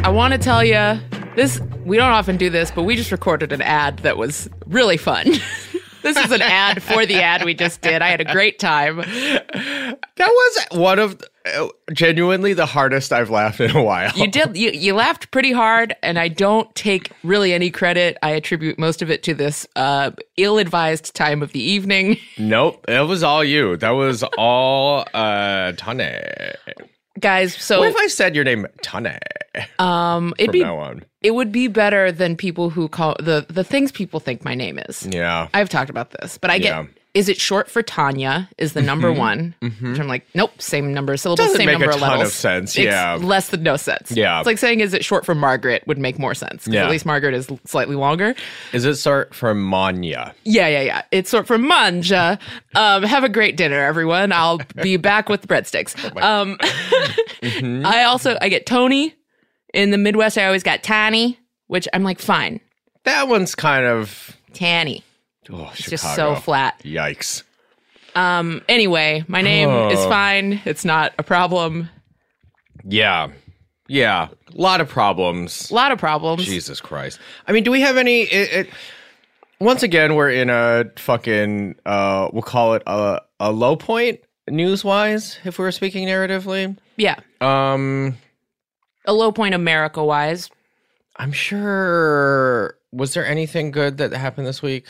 I want to tell you, we don't often do this, but we just recorded an ad that was really fun. This is an ad for the ad we just did. I had a great time. That was one of genuinely the hardest I've laughed in a while. You did. You laughed pretty hard, and I don't take really any credit. I attribute most of it to this ill-advised time of the evening. Nope, it was all you. That was all Tane. Guys, so what if I said your name Tane? From now on. It would be better than people who call the things people think my name is. Yeah. I've talked about this, but I get, is it short for Tanya is the number one? Which I'm like, nope, same number of syllables, Doesn't same make number a of ton levels. of sense, yeah. It's less than no sense. Yeah. It's like saying, is it short for Margaret would make more sense. Because at least Margaret is slightly longer. Is it short for Manya? Yeah. It's short for Manja. Have a great dinner, everyone. I'll be back with the breadsticks. I get Tony. In the Midwest, I always got Tanny, which I'm like, fine. That one's kind of... Tanny. Oh, it's just so flat. Yikes. Anyway, my name is fine. It's not a problem. Yeah. A lot of problems. Jesus Christ. I mean, do we have any... once again, we're in a fucking... we'll call it a low point, news-wise, if we were speaking narratively. Yeah. A low point America-wise. I'm sure... Was there anything good that happened this week?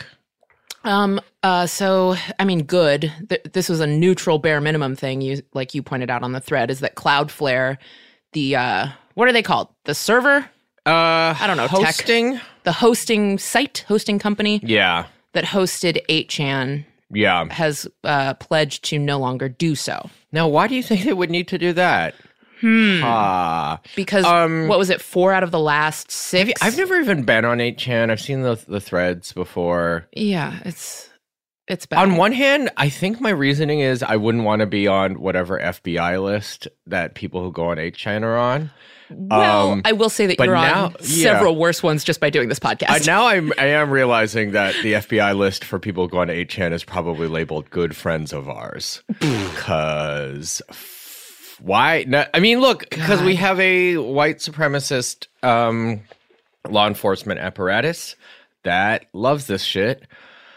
So, I mean, good. This was a neutral bare minimum thing, you pointed out on the thread, is that Cloudflare, the, what are they called? The server? I don't know. Hosting? The hosting company? Yeah. That hosted 8chan. Yeah. Has pledged to no longer do so. Now, why do you think they would need to do that? Because, what was it, 4 out of the last 6? I've never even been on 8chan. I've seen the threads before. Yeah, it's bad. On one hand, I think my reasoning is I wouldn't want to be on whatever FBI list that people who go on 8chan are on. Well, I will say that you're on several worse ones just by doing this podcast. Now I am realizing that the FBI list for people who go on 8chan is probably labeled good friends of ours. Because... Why? No, I mean, look, because we have a white supremacist law enforcement apparatus that loves this shit.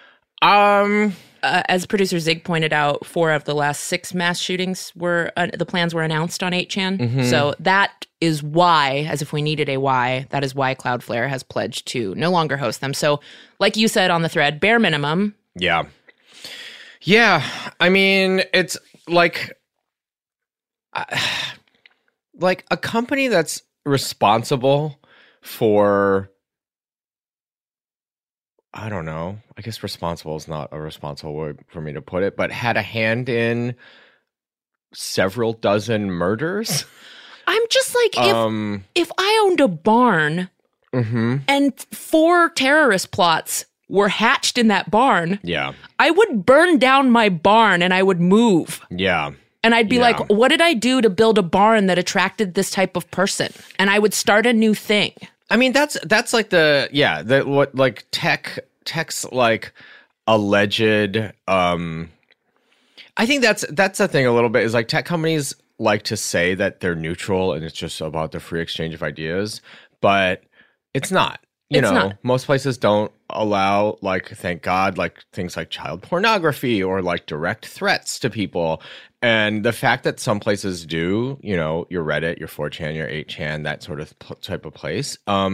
As producer Zig pointed out, 4 of the last 6 mass shootings were the plans were announced on 8chan. Mm-hmm. So that is why, as if we needed a why, that is why Cloudflare has pledged to no longer host them. So, like you said on the thread, bare minimum. Yeah. I mean, it's like a company that's responsible for, I don't know, I guess responsible is not a responsible word for me to put it, but had a hand in several dozen murders. I'm just like, if I owned a barn and 4 terrorist plots were hatched in that barn, I would burn down my barn and I would move. Yeah. And I'd be like, what did I do to build a barn that attracted this type of person? And I would start a new thing. I mean, that's like tech's like alleged. I think that's the thing a little bit is like tech companies like to say that they're neutral and it's just about the free exchange of ideas, but it's not. You know, most places don't allow, like, thank God, like things like child pornography or like direct threats to people. And the fact that some places do, you know, your Reddit, your 4chan, your 8chan, that sort of type of place,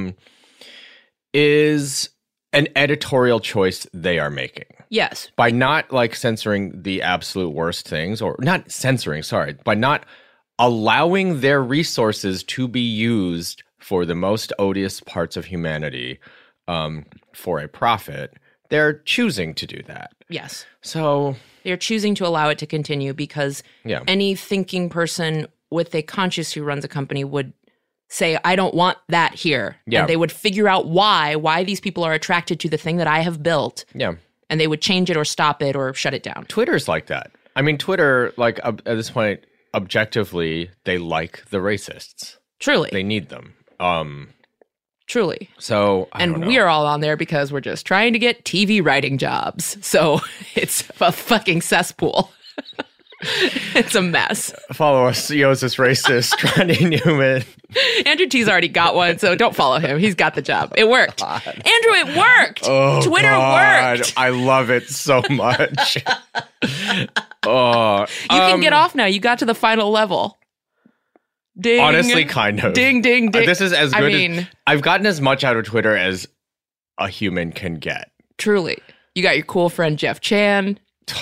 is an editorial choice they are making. Yes. By not like censoring the absolute worst things, or not censoring, sorry, by not allowing their resources to be used for the most odious parts of humanity for a profit, they're choosing to do that. Yes. So they're choosing to allow it to continue because any thinking person with a conscience who runs a company would say, I don't want that here. Yeah. And they would figure out why these people are attracted to the thing that I have built. Yeah. And they would change it or stop it or shut it down. Twitter's like that. I mean, Twitter, like at this point, objectively, they like the racists. Truly. They need them. Truly. So, and we are all on there because we're just trying to get TV writing jobs. So it's a fucking cesspool. It's a mess. Follow us, Yosis Racist, Trendy Newman. Andrew T's already got one, so don't follow him. He's got the job. It worked. Andrew, it worked. Oh, Twitter God. worked. I love it so much. You can get off now. You got to the final level. Ding. Honestly, kind of. Ding, ding, ding. This is as good as... I've gotten as much out of Twitter as a human can get. Truly. You got your cool friend Jeff Chan.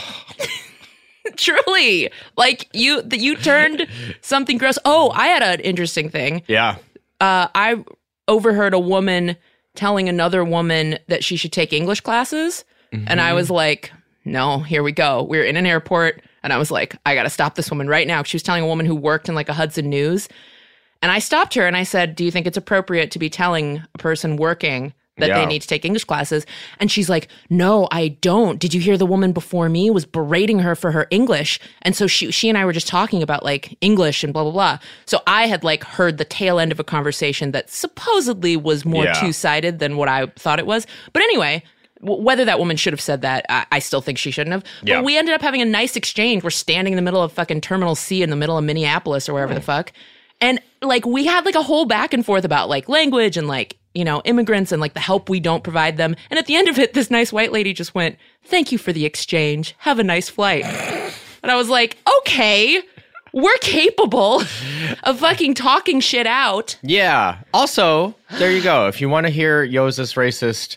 Truly. Like, you turned something gross. Oh, I had an interesting thing. Yeah. I overheard a woman telling another woman that she should take English classes. Mm-hmm. And I was like, no, here we go. We were in an airport. And I was like, I got to stop this woman right now. She was telling a woman who worked in like a Hudson News. And I stopped her and I said, do you think it's appropriate to be telling a person working that they need to take English classes? And she's like, no, I don't. Did you hear the woman before me was berating her for her English? And so she and I were just talking about like English and blah, blah, blah. So I had like heard the tail end of a conversation that supposedly was more two-sided than what I thought it was. But anyway, whether that woman should have said that, I still think she shouldn't have. But we ended up having a nice exchange. We're standing in the middle of fucking Terminal C in the middle of Minneapolis or wherever the fuck. And like we had like a whole back and forth about like language and like, you know, immigrants and like the help we don't provide them. And at the end of it, this nice white lady just went, thank you for the exchange. Have a nice flight. And I was like, okay, we're capable of fucking talking shit out. Yeah. Also, there you go. If you want to hear Yoza's racist,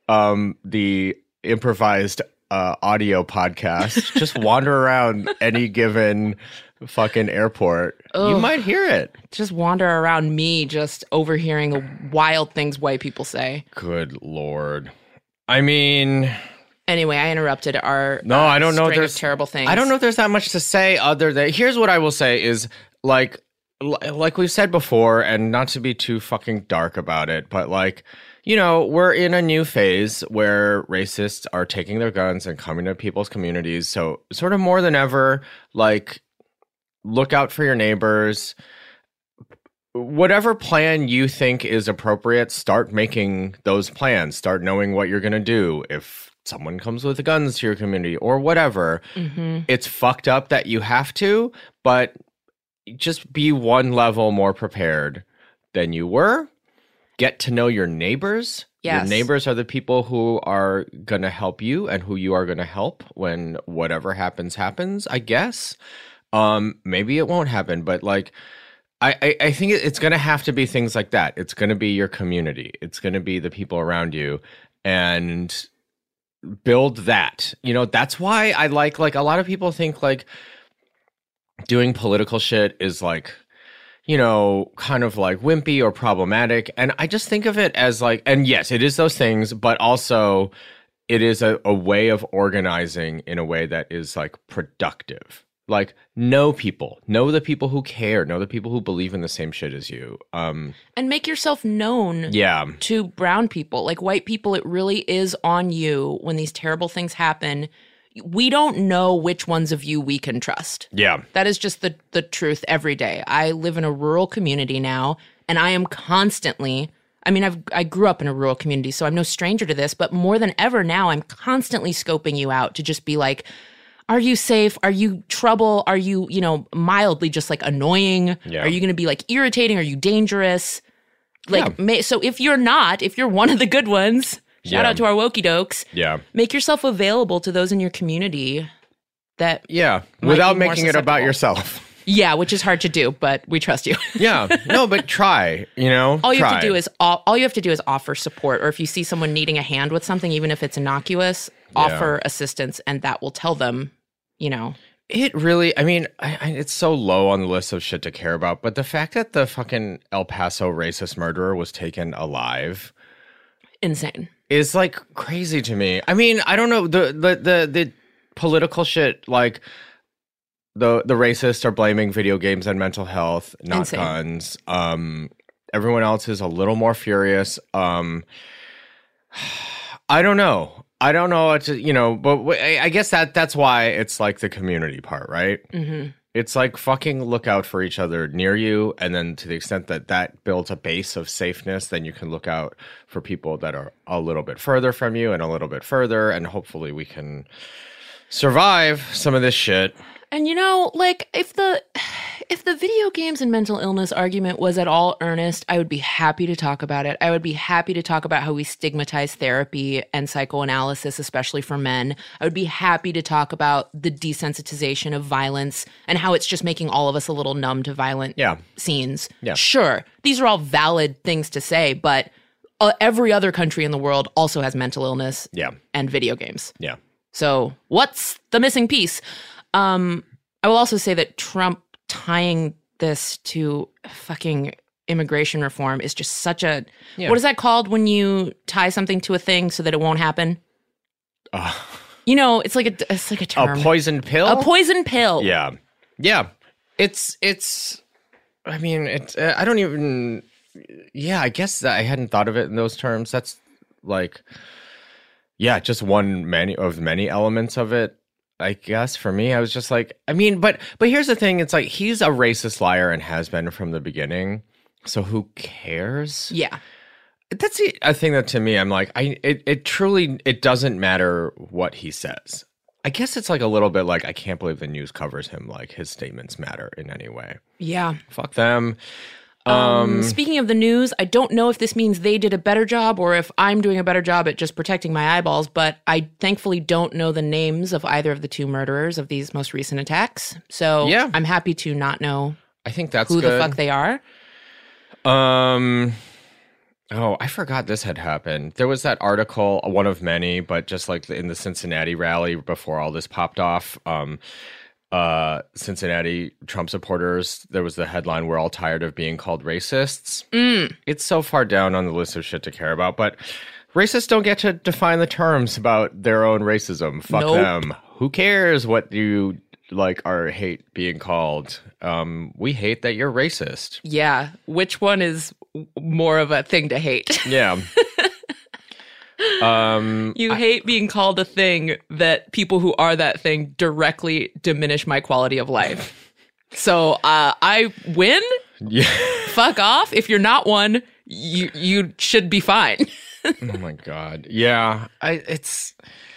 the improvised audio podcast, just wander around any given fucking airport. You might hear it. Just wander around me just overhearing the wild things white people say. Good Lord. I mean... Anyway, I interrupted our I don't know. There's terrible things. I don't know if there's that much to say other than... Here's what I will say is, like we've said before, and not to be too fucking dark about it, but like... You know, we're in a new phase where racists are taking their guns and coming to people's communities. So sort of more than ever, like, look out for your neighbors. Whatever plan you think is appropriate, start making those plans. Start knowing what you're going to do if someone comes with guns to your community or whatever. Mm-hmm. It's fucked up that you have to, but just be one level more prepared than you were. Get to know your neighbors. Yes. Your neighbors are the people who are going to help you and who you are going to help when whatever happens, I guess. Maybe it won't happen, but like, I think it's going to have to be things like that. It's going to be your community. It's going to be the people around you and build that. You know, that's why I like a lot of people think like doing political shit is like, you know, kind of like wimpy or problematic. And I just think of it as like, and yes, it is those things, but also it is a way of organizing in a way that is like productive. Like, know the people who care, know the people who believe in the same shit as you. And make yourself known to brown people. Like white people, it really is on you when these terrible things happen. We don't know which ones of you we can trust. Yeah. That is just the truth every day. I live in a rural community now, and I am constantly, I mean, I grew up in a rural community, so I'm no stranger to this, but more than ever now, I'm constantly scoping you out to just be like, are you safe? Are you trouble? Are you, you know, mildly just like annoying? Yeah. Are you going to be like irritating? Are you dangerous? Like, so if you're one of the good ones... Shout out to our wokey dokes. Yeah. Make yourself available to those in your community that without making it about yourself. Yeah, which is hard to do, but we trust you. No, but try, you know. All you have to do is offer support, or if you see someone needing a hand with something, even if it's innocuous, offer assistance, and that will tell them, you know. It really, I mean, it's so low on the list of shit to care about, but the fact that the fucking El Paso racist murderer was taken alive, insane. Is like crazy to me. I mean, I don't know, the political shit, like the racists are blaming video games and mental health, not insane. Guns. Everyone else is a little more furious. I don't know what to, you know, but I guess that's why it's like the community part, right? Mm-hmm. It's like fucking look out for each other near you, and then to the extent that builds a base of safeness, then you can look out for people that are a little bit further from you and a little bit further, and hopefully we can survive some of this shit. And you know, like if if the video games and mental illness argument was at all earnest, I would be happy to talk about it. I would be happy to talk about how we stigmatize therapy and psychoanalysis, especially for men. I would be happy to talk about the desensitization of violence and how it's just making all of us a little numb to violent scenes. Yeah. Sure, these are all valid things to say, but every other country in the world also has mental illness and video games. Yeah. So what's the missing piece? I will also say that Trump tying this to fucking immigration reform is just such a... What is that called when you tie something to a thing so that it won't happen? You know, it's like a term. A poison pill? A poison pill. Yeah. Yeah. It's I mean, I don't even... Yeah, I guess that I hadn't thought of it in those terms. That's like... Yeah, just one of many elements of it. I guess for me, I was just like, I mean, but here's the thing. It's like, he's a racist liar and has been from the beginning. So who cares? Yeah. That's a thing that to me, I'm like, it truly doesn't matter what he says. I guess it's like a little bit like, I can't believe the news covers him like his statements matter in any way. Yeah. Fuck them. Speaking of the news, I don't know if this means they did a better job or if I'm doing a better job at just protecting my eyeballs, but I thankfully don't know the names of either of the two murderers of these most recent attacks. So I'm happy to not know I think that's who good. the fuck they are. Oh, I forgot this had happened. There was that article, one of many, but just like in the Cincinnati rally before all this popped off, Cincinnati Trump supporters, there was the headline, "We're all tired of being called racists." It's so far down on the list of shit to care about, but racists don't get to define the terms about their own racism. Fuck them. Who cares what you like or hate being called? We hate that you're racist. Yeah. Which one is more of a thing to hate? Yeah. You hate being called a thing that people who are that thing directly diminish my quality of life. So I win. Yeah. Fuck off. If you're not one, you should be fine. Oh my God. Yeah. It's.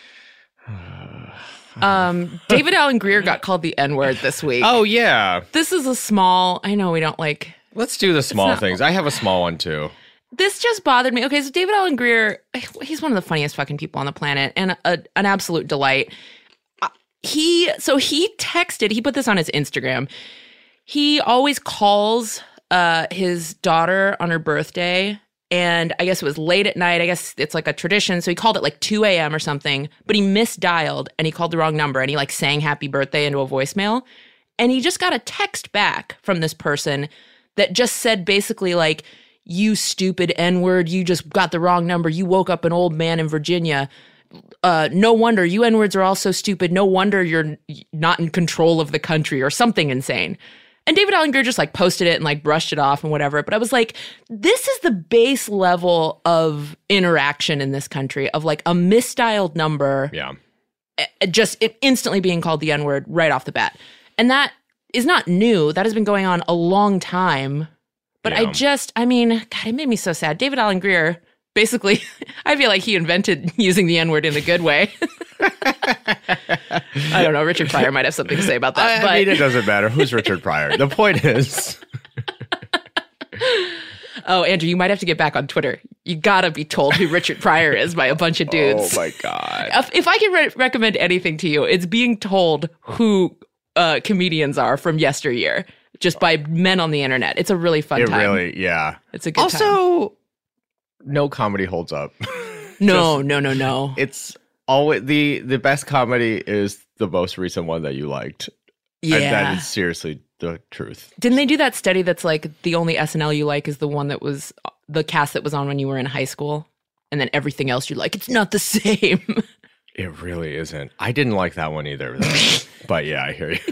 David Allen Greer got called the N-word this week. Oh yeah. This is a small. I know we don't like. Let's do the small things. I have a small one too. This just bothered me. Okay, so David Allen Greer, he's one of the funniest fucking people on the planet and an absolute delight. He texted, he put this on his Instagram. He always calls his daughter on her birthday, and I guess it was late at night. I guess it's like a tradition. So he called it like 2 a.m. or something, but he misdialed and he called the wrong number and he like sang happy birthday into a voicemail. And he just got a text back from this person that just said basically like, "You stupid N-word, you just got the wrong number. You woke up an old man in Virginia. No wonder you N-words are all so stupid. No wonder you're not in control of the country," or something insane. And David Allen Greer just like posted it and like brushed it off and whatever. But I was like, this is the base level of interaction in this country of like a misdialed number. Yeah. Just instantly being called the N-word right off the bat. And that is not new. That has been going on a long time. But God, it made me so sad. David Allen Greer, basically, I feel like he invented using the N-word in a good way. I don't know. Richard Pryor might have something to say about that. I mean, it doesn't matter. Who's Richard Pryor? The point is... Oh, Andrew, you might have to get back on Twitter. You gotta be told who Richard Pryor is by a bunch of dudes. Oh, my God. If I can recommend anything to you, it's being told who comedians are from yesteryear. Just by men on the internet. It's a really fun time. Really, yeah. It's a good time. Also, no comedy holds up. No. It's always the best comedy is the most recent one that you liked. Yeah. And that is seriously the truth. Didn't they do that study that's like the only SNL you like is the one that was the cast that was on when you were in high school? And then everything else you like, it's not the same. It really isn't. I didn't like that one either. But yeah, I hear you.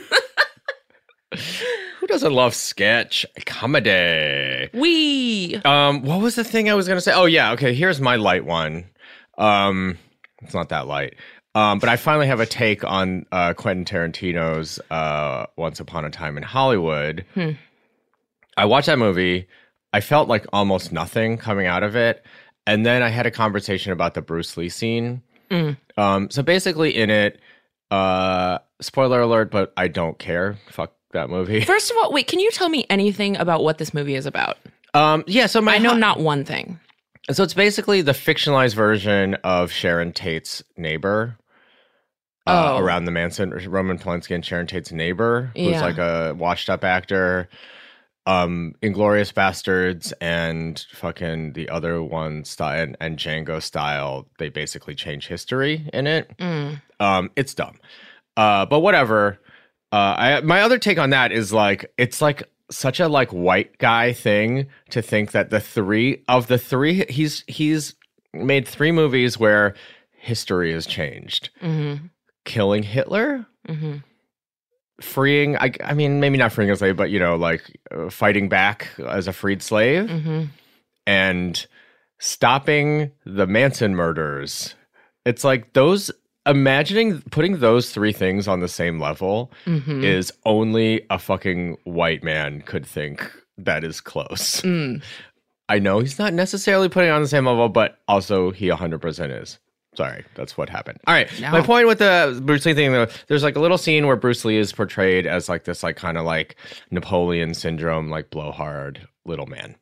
Who doesn't love sketch comedy? What was the thing I was going to say? Oh, yeah. Okay, here's my light one. It's not that light. But I finally have a take on Quentin Tarantino's Once Upon a Time in Hollywood. I watched that movie. I felt like almost nothing coming out of it. And then I had a conversation about the Bruce Lee scene. So basically in it, spoiler alert, but I don't care. that movie. First of all, wait, can you tell me anything about what this movie is about? Yeah, so I know not one thing. So it's basically the fictionalized version of Sharon Tate's Neighbor. Around the Manson, Roman Polanski and Sharon Tate's neighbor, who's like a washed-up actor. Inglourious Bastards and fucking the other one style and Django style, they basically change history in it. It's dumb. But whatever. My other take on that is like, it's like such a like white guy thing to think that the three, he's made 3 movies where history has changed. Killing Hitler, freeing, I mean, maybe not freeing a slave, but, you know, like fighting back as a freed slave, and stopping the Manson murders. It's like putting those 3 things on the same level is only a fucking white man could think that is close. I know he's not necessarily putting it on the same level, but also he 100% is. Sorry, that's what happened. All right, my point with the Bruce Lee thing, though, there's like a little scene where Bruce Lee is portrayed as like this, like kind of like Napoleon syndrome, like blowhard little man.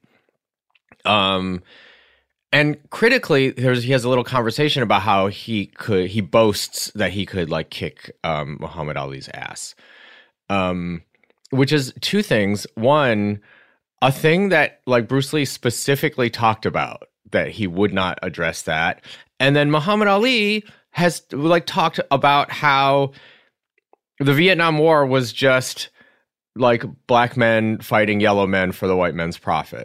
And critically, he has a little conversation about how he boasts that he could like kick Muhammad Ali's ass, which is 2 things. One, a thing that like Bruce Lee specifically talked about, that he would not address that. And then Muhammad Ali has like talked about how the Vietnam War was just like black men fighting yellow men for the white men's profit.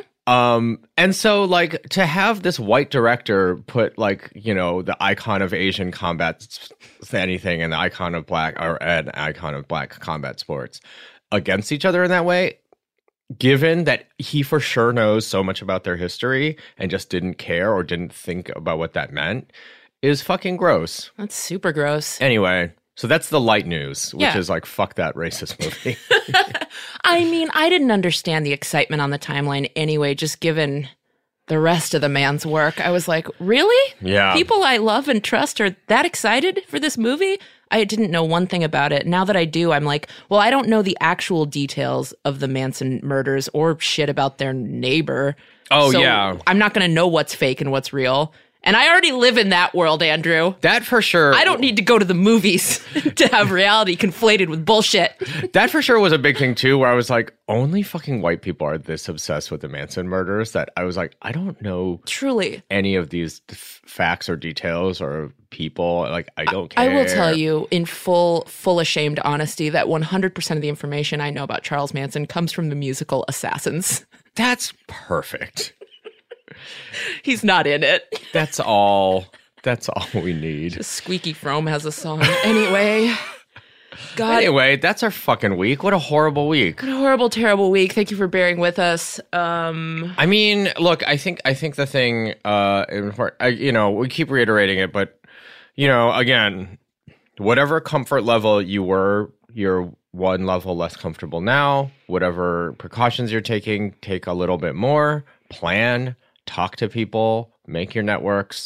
And so like to have this white director put like, you know, the icon of Asian combat anything and the icon of black or an icon of black combat sports against each other in that way, given that he for sure knows so much about their history and just didn't care or didn't think about what that meant, is fucking gross. That's super gross. Anyway, so that's the light news, which is like, fuck that racist movie. I mean, I didn't understand the excitement on the timeline anyway, just given the rest of the man's work. I was like, really? Yeah. People I love and trust are that excited for this movie? I didn't know one thing about it. Now that I do, I'm like, well, I don't know the actual details of the Manson murders or shit about their neighbor. Oh, so yeah. I'm not going to know what's fake and what's real. And I already live in that world, Andrew. That for sure. I don't need to go to the movies to have reality conflated with bullshit. That for sure was a big thing, too, where I was like, only fucking white people are this obsessed with the Manson murders that I was like, I don't know truly any of these facts or details or people. Like, I don't care. I will tell you in full ashamed honesty that 100% of the information I know about Charles Manson comes from the musical Assassins. That's perfect. He's not in it. That's all we need. Just Squeaky Fromme has a song. Anyway. God. Anyway, that's our fucking week. What a horrible week. What a horrible, terrible week. Thank you for bearing with us. I mean, look, I think the thing, you know, we keep reiterating it, but, you know, again, whatever comfort level you were, you're one level less comfortable now. Whatever precautions you're taking, take a little bit more. Plan. Talk to people, make your networks.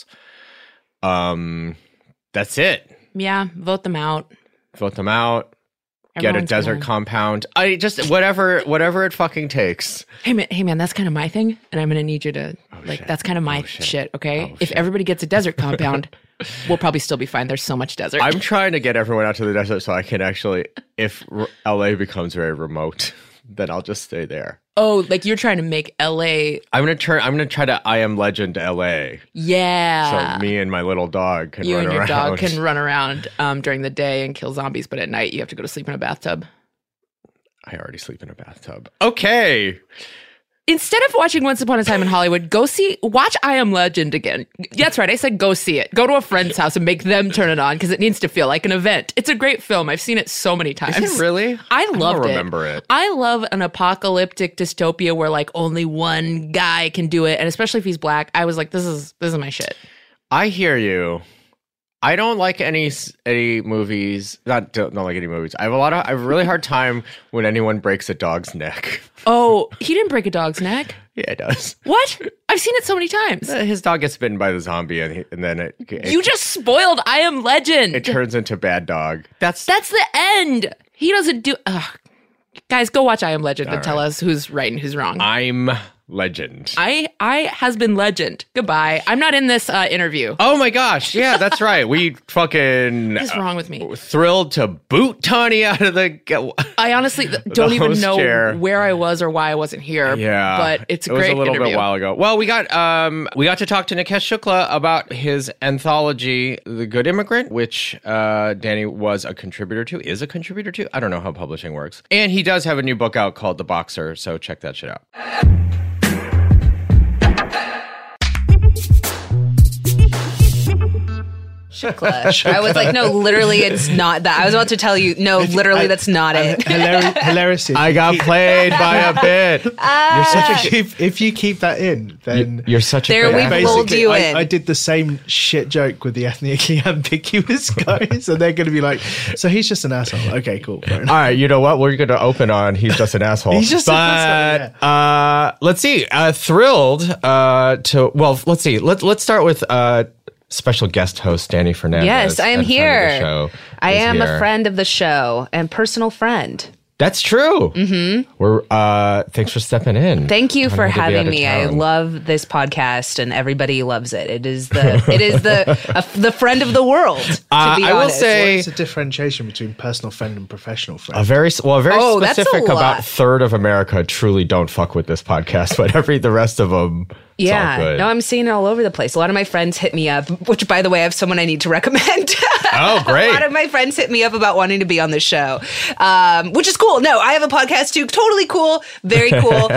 That's it. Yeah, vote them out. Vote them out. Get a desert compound. I just whatever it fucking takes. Hey man, that's kind of my thing, and I'm gonna need you to that's kind of my shit. Okay, if everybody gets a desert compound, we'll probably still be fine. There's so much desert. I'm trying to get everyone out to the desert so I can actually, if LA becomes very remote, then I'll just stay there. Oh, like you're trying to make LA. I'm gonna try to I Am Legend LA. Yeah. So me and my little dog can you run and your around. dog can run around during the day and kill zombies, but at night you have to go to sleep in a bathtub. I already sleep in a bathtub. Okay. Instead of watching Once Upon a Time in Hollywood, watch I Am Legend again. That's right, I said go see it. Go to a friend's house and make them turn it on because it needs to feel like an event. It's a great film. I've seen it so many times. Is it really? I loved it. I don't remember it. I love an apocalyptic dystopia where like only one guy can do it, and especially if he's black. I was like, this is my shit. I hear you. I don't like any movies. Don't like any movies. I have a really hard time when anyone breaks a dog's neck. Oh, he didn't break a dog's neck. Yeah, it does. What? I've seen it so many times. His dog gets bitten by the zombie, and then it you just spoiled I Am Legend. It turns into bad dog. That's the end. He doesn't do. Ugh. Guys, go watch I Am Legend and tell us who's right and who's wrong. I'm Legend. I has been Legend. Goodbye. I'm not in this interview. Oh my gosh. Yeah, that's right. We fucking... What is wrong with me? Thrilled to boot Tony out of the... I honestly don't even host know chair. where I was or why I wasn't here. Yeah. But it's a It was great a little interview. bit while ago. Well, we got to talk to Nikesh Shukla about his anthology, The Good Immigrant, which Danny was a contributor to, is a contributor to. I don't know how publishing works. And he does have a new book out called The Boxer, so check that shit out. Shukla. I was like, no, literally, it's not that. I was about to tell you, no, literally, that's not it. Hilarious. I got played by a bit. You're such a if you keep that in, then You're such a There good we actor. pulled you in. I did the same shit joke with the ethnically ambiguous guys, and they're going to be like, "So he's just an asshole." Okay, cool. Fair enough. All right, you know what? We're going to open on he's just an asshole. He's just an asshole, let's see. Thrilled to let's see. Let's start with special guest host Danny Fernandez. Yes, I am and friend of the here. show I is am here. a friend of the show and personal friend. That's true. Mm-hmm. We're thanks for stepping in. Thank you for Tony to be out having of me. I town. love this podcast, and everybody loves it. It is the friend of the world. To be I will honest. say What's the differentiation between personal friend and professional friend? a very Oh, that's a specific about lot. a third of America truly don't fuck with this podcast, but the rest of them. It's all Yeah, good. no, I'm seeing it all over the place. A lot of my friends hit me up, which, by the way, I have someone I need to recommend. Oh, great. A lot of my friends hit me up about wanting to be on the show, which is cool. No, I have a podcast too. Totally cool. Very cool.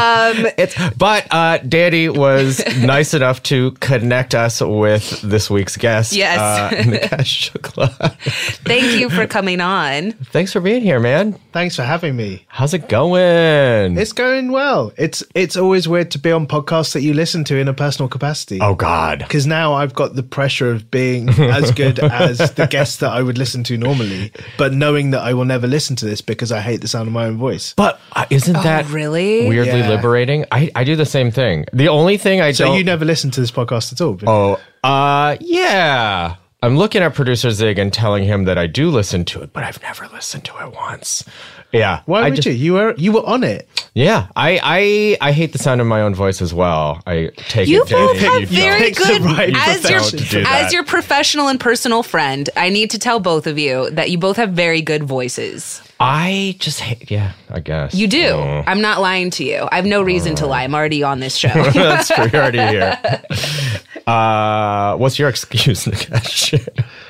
But Danny was nice enough to connect us with this week's guest. Yes. Nikesh Shukla. Thank you for coming on. Thanks for being here, man. Thanks for having me. How's it going? It's going well. It's always weird to be on podcasts that you listen to in a personal capacity. Oh, God. Because now I've got the pressure of being as good as the guests that I would listen to normally, but knowing that I will never listen to this because I hate the sound of my own voice. But isn't that really? weirdly Yeah. liberating? I do the same thing. The only thing I So don't... you never listen to this podcast at all? Yeah. I'm looking at producer Zig and telling him that I do listen to it, but I've never listened to it once. Yeah. Why I would just- you? You were on it. Yeah. I hate the sound of my own voice as well. I take You it. both Danny, have you very picked the good right as your profession to do that. as your professional and personal friend. I need to tell both of you that you both have very good voices. I just hate, yeah, I guess. You do. Oh. I'm not lying to you. I have no reason to lie. I'm already on this show. That's true. You're already here. What's your excuse, Nikesh?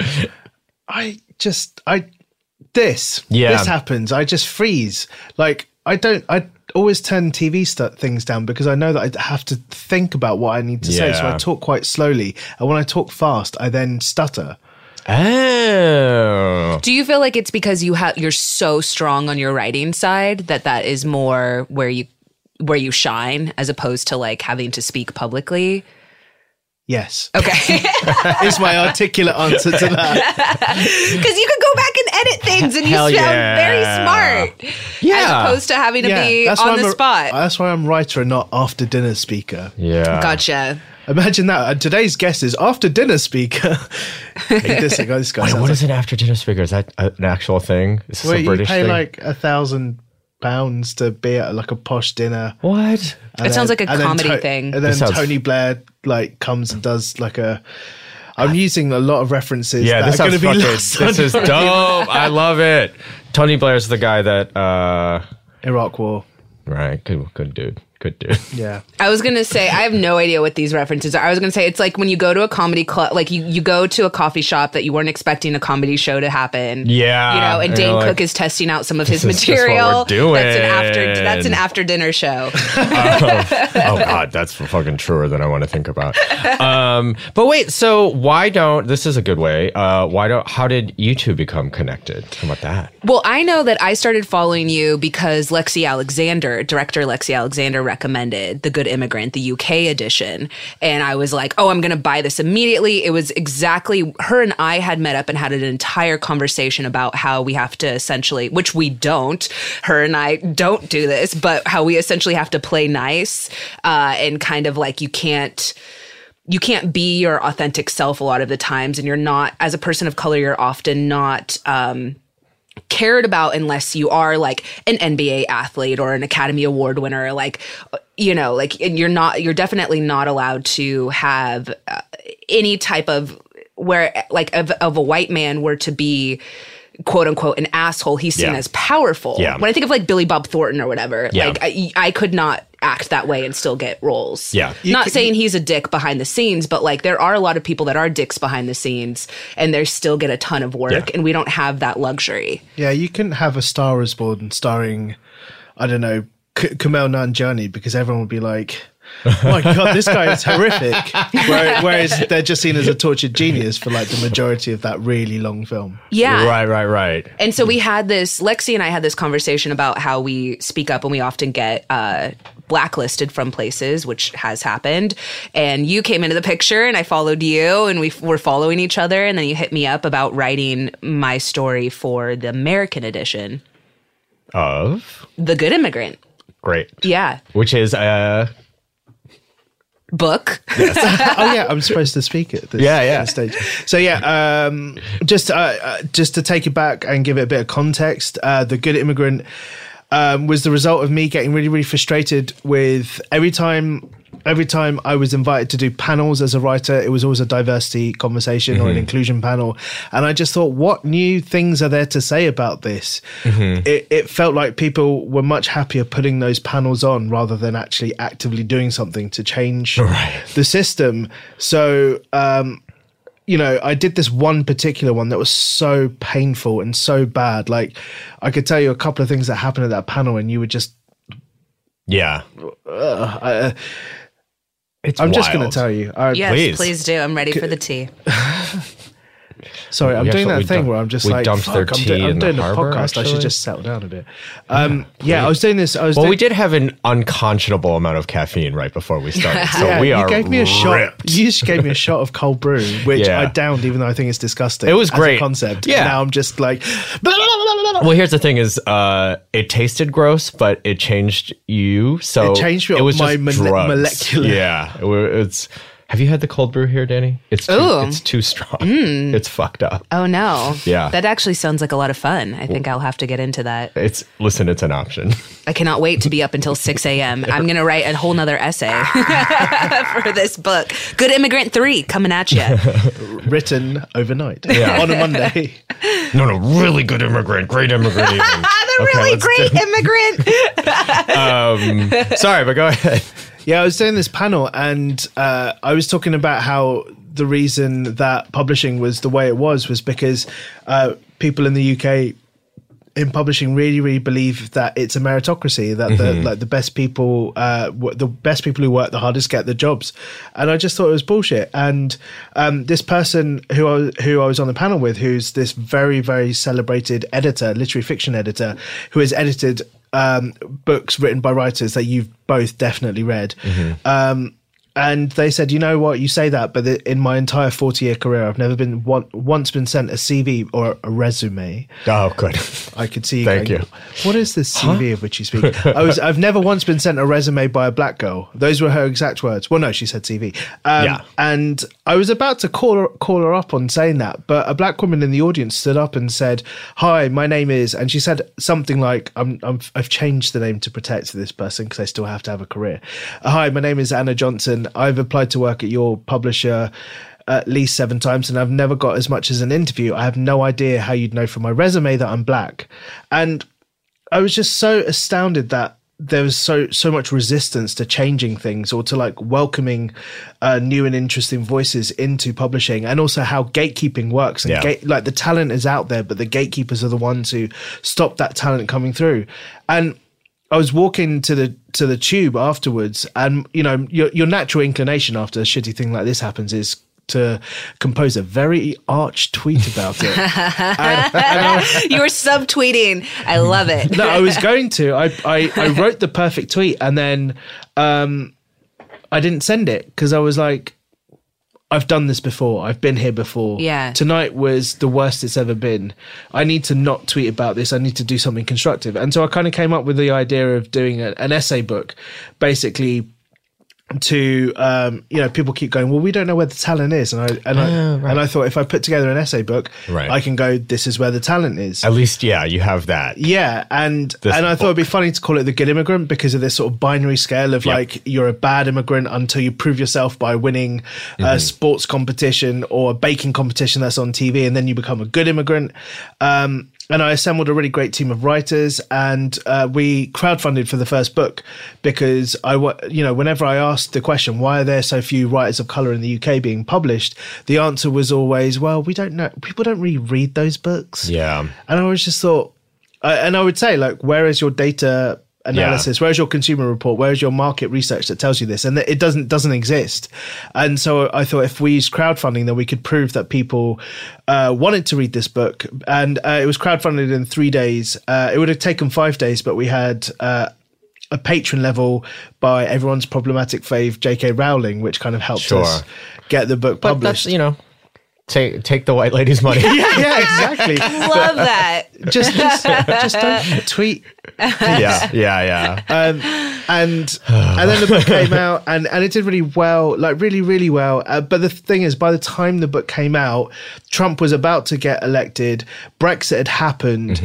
This happens. I just freeze. Like I always turn TV things down because I know that I have to think about what I need to say. So Yeah. I talk quite slowly. And when I talk fast, I then stutter. Oh. Do you feel like it's because you're so strong on your writing side that is more where you shine as opposed to like having to speak publicly? Yes. Okay. Is my articulate answer to that. Because you could go back and edit things and you Hell sound yeah. very smart. Yeah. As opposed to having to be that's why on I'm the a- spot. That's why I'm writer and not after dinner speaker. Yeah. Gotcha. Imagine that. And today's guest is after dinner speaker. This guy Wait, sounds what is an after dinner speaker? Is that an actual thing? Is this Where a you British pay thing? like £1,000 to be at like a posh dinner. What? It sounds like a and then comedy thing. And then This sounds- Tony Blair like comes and does like a. I'm using a lot of references. Yeah, that this are sounds going to be fucking. lost This on is your- dope. I love it. Tony Blair's the guy that. Iraq War. Right. Good dude. Good dude. Yeah. I was going to say, I have no idea what these references are. I was going to say, it's like when you go to a comedy club, like you go to a coffee shop that you weren't expecting a comedy show to happen. Yeah. You know, and And Dane you're like, Cook is testing out some of his this is just what material. we're doing. That's an after dinner show. Oh God, that's fucking truer than I want to think about. But wait, so why don't? This is a good way. How did you two become connected? How about that? Well, I know that I started following you because director Lexi Alexander recommended The Good Immigrant, the UK edition. And I was like, oh, I'm going to buy this immediately. It was exactly, her and I had met up and had an entire conversation about how we have to essentially, which we don't, her and I don't do this, but how we essentially have to play nice and kind of like you can't be your authentic self a lot of the times. And you're not, as a person of color, you're often not, cared about unless you are like an NBA athlete or an Academy Award winner. Like, you know, like you're definitely not allowed to have any type of where like of a white man were to be quote unquote an asshole. He's seen as powerful. Yeah. When I think of like Billy Bob Thornton or whatever, like I could not act that way and still get roles. Yeah. Not saying he's a dick behind the scenes, but like there are a lot of people that are dicks behind the scenes and they still get a ton of work and we don't have that luxury. Yeah, you couldn't have A Star Is Born starring, I don't know, Kumail Nanjiani because everyone would be like, oh my God, this guy is horrific. Whereas they're just seen as a tortured genius for like the majority of that really long film. Yeah. Right. And so we had this, Lexi and I had this conversation about how we speak up and we often get blacklisted from places, which has happened. And you came into the picture and I followed you and we were following each other. And then you hit me up about writing my story for the American edition of The Good Immigrant. Great. Yeah. Which is book. Yes. Oh yeah, I'm supposed to speak at this stage. So just to take it back and give it a bit of context, The Good Immigrant was the result of me getting really, really frustrated with every time I was invited to do panels as a writer, it was always a diversity conversation or an inclusion panel. And I just thought, what new things are there to say about this? It felt like people were much happier putting those panels on rather than actually actively doing something to change the system. So, I did this one particular one that was so painful and so bad. Like, I could tell you a couple of things that happened at that panel and you would just... Yeah. I'm just going to tell you. Yes, please do. I'm ready for the tea. Sorry, I'm doing that thing where I'm just like, fuck, I'm doing a podcast. Actually? I should just settle down a bit. I was doing this. We did have an unconscionable amount of caffeine right before we started. So we are You gave me a shot. You just gave me a shot of cold brew, which I downed, even though I think it's disgusting. It was great. As a concept. Yeah. And now I'm just like... Well, here's the thing is, it tasted gross, but it changed you. So it changed it was my just molecular... Yeah. It's... Have you had the cold brew here, Danny? It's too strong. It's fucked up. Oh, no. Yeah. That actually sounds like a lot of fun. I think I'll have to get into that. It's an option. I cannot wait to be up until 6 a.m. I'm going to write a whole nother essay for this book. Good Immigrant 3 coming at you. Written overnight on a Monday. No, really good immigrant. Great immigrant. Really great immigrant. Sorry, but go ahead. Yeah, I was doing this panel and I was talking about how the reason that publishing was the way it was because people in the UK in publishing really, really believe that it's a meritocracy, that the best people who work the hardest get the jobs. And I just thought it was bullshit. And this person who I was on the panel with, who's this very, very celebrated editor, literary fiction editor, who has edited books written by writers that you've both definitely read. And they said, you know what, you say that, but in my entire 40-year career, I've never been once been sent a CV or a resume. Oh, good. I could see you. Thank you. What is this CV of which you speak? I've never once been sent a resume by a black girl. Those were her exact words. Well, no, she said CV. And I was about to call her up on saying that, but a black woman in the audience stood up and said, "Hi, my name is," and she said something like, "I've changed the name to protect this person because I still have to have a career. Hi, my name is Anna Johnson. I've applied to work at your publisher at least 7 times and I've never got as much as an interview. I have no idea how you'd know from my resume that I'm black." And I was just so astounded that there was so much resistance to changing things or to like welcoming new and interesting voices into publishing, and also how gatekeeping works. And like the talent is out there, but the gatekeepers are the ones who stop that talent coming through. And I was walking to the tube afterwards, and your natural inclination after a shitty thing like this happens is to compose a very arch tweet about it. You were subtweeting. I love it. No, I was going to. I wrote the perfect tweet, and then I didn't send it because I was like, I've done this before. I've been here before. Yeah. Tonight was the worst it's ever been. I need to not tweet about this. I need to do something constructive. And so I kind of came up with the idea of doing an essay book, basically to people keep going, well, we don't know where the talent is, and I thought, if I put together an essay book, I can go, this is where the talent is. At least, you have that. Yeah, and I thought it'd be funny to call it The Good Immigrant, because of this sort of binary scale of like, you're a bad immigrant until you prove yourself by winning a sports competition or a baking competition that's on TV, and then you become a good immigrant. And I assembled a really great team of writers, and we crowdfunded for the first book, because whenever I asked the question, why are there so few writers of colour in the UK being published, the answer was always, well, we don't know. People don't really read those books. Yeah. And I always just thought, and I would say, like, where is your data analysis? Where's your consumer report? Where's your market research that tells you this? And it doesn't exist. And so I thought, if we use crowdfunding, then we could prove that people wanted to read this book. And it was crowdfunded in 3 days. It would have taken 5 days, but we had a patron level by everyone's problematic fave, J.K. Rowling, which kind of helped us get the book published. But that's, take the white lady's money. yeah, exactly. Love that. Just don't tweet. Yeah. And then the book came out, and it did really well, like really, really well. But the thing is, by the time the book came out, Trump was about to get elected. Brexit had happened.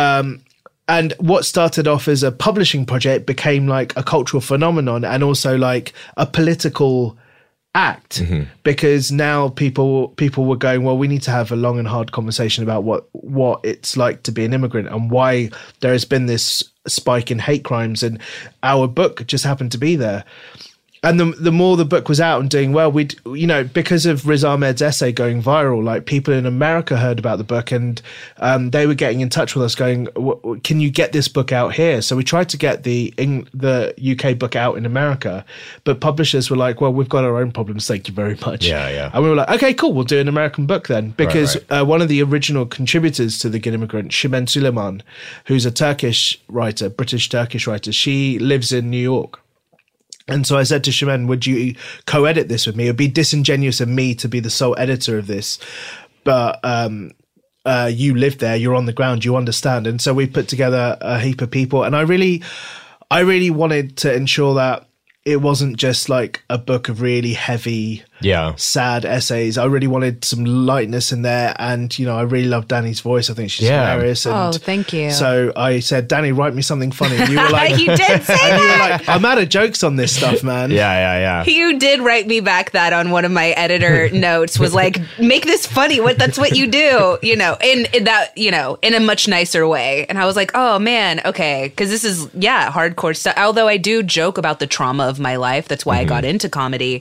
And what started off as a publishing project became like a cultural phenomenon, and also like a political act, because now people were going, well, we need to have a long and hard conversation about what it's like to be an immigrant, and why there has been this spike in hate crimes, and our book just happened to be there. And the more the book was out and doing well, because of Riz Ahmed's essay going viral, like, people in America heard about the book, and they were getting in touch with us going, can you get this book out here? So we tried to get the UK book out in America, but publishers were like, well, we've got our own problems, thank you very much. Yeah. And we were like, okay, cool, we'll do an American book then. Because one of the original contributors to The Good Immigrant, Shimen Suleiman, who's a British Turkish writer, she lives in New York. And so I said to Shimen, would you co-edit this with me? It would be disingenuous of me to be the sole editor of this. But you live there, you're on the ground, you understand. And so we put together a heap of people. And I really wanted to ensure that it wasn't just like a book of really heavy, sad essays. I really wanted some lightness in there. And, I really love Danny's voice. I think she's hilarious. And thank you. So I said, Danny, write me something funny. And you were like, you did say that. You were like, I'm out of jokes on this stuff, man. Yeah. You did write me back that on one of my editor notes, was like, make this funny. That's what you do, in that, in a much nicer way. And I was like, oh man, okay. Cause this is, hardcore stuff. Although I do joke about the trauma of my life. That's why I got into comedy.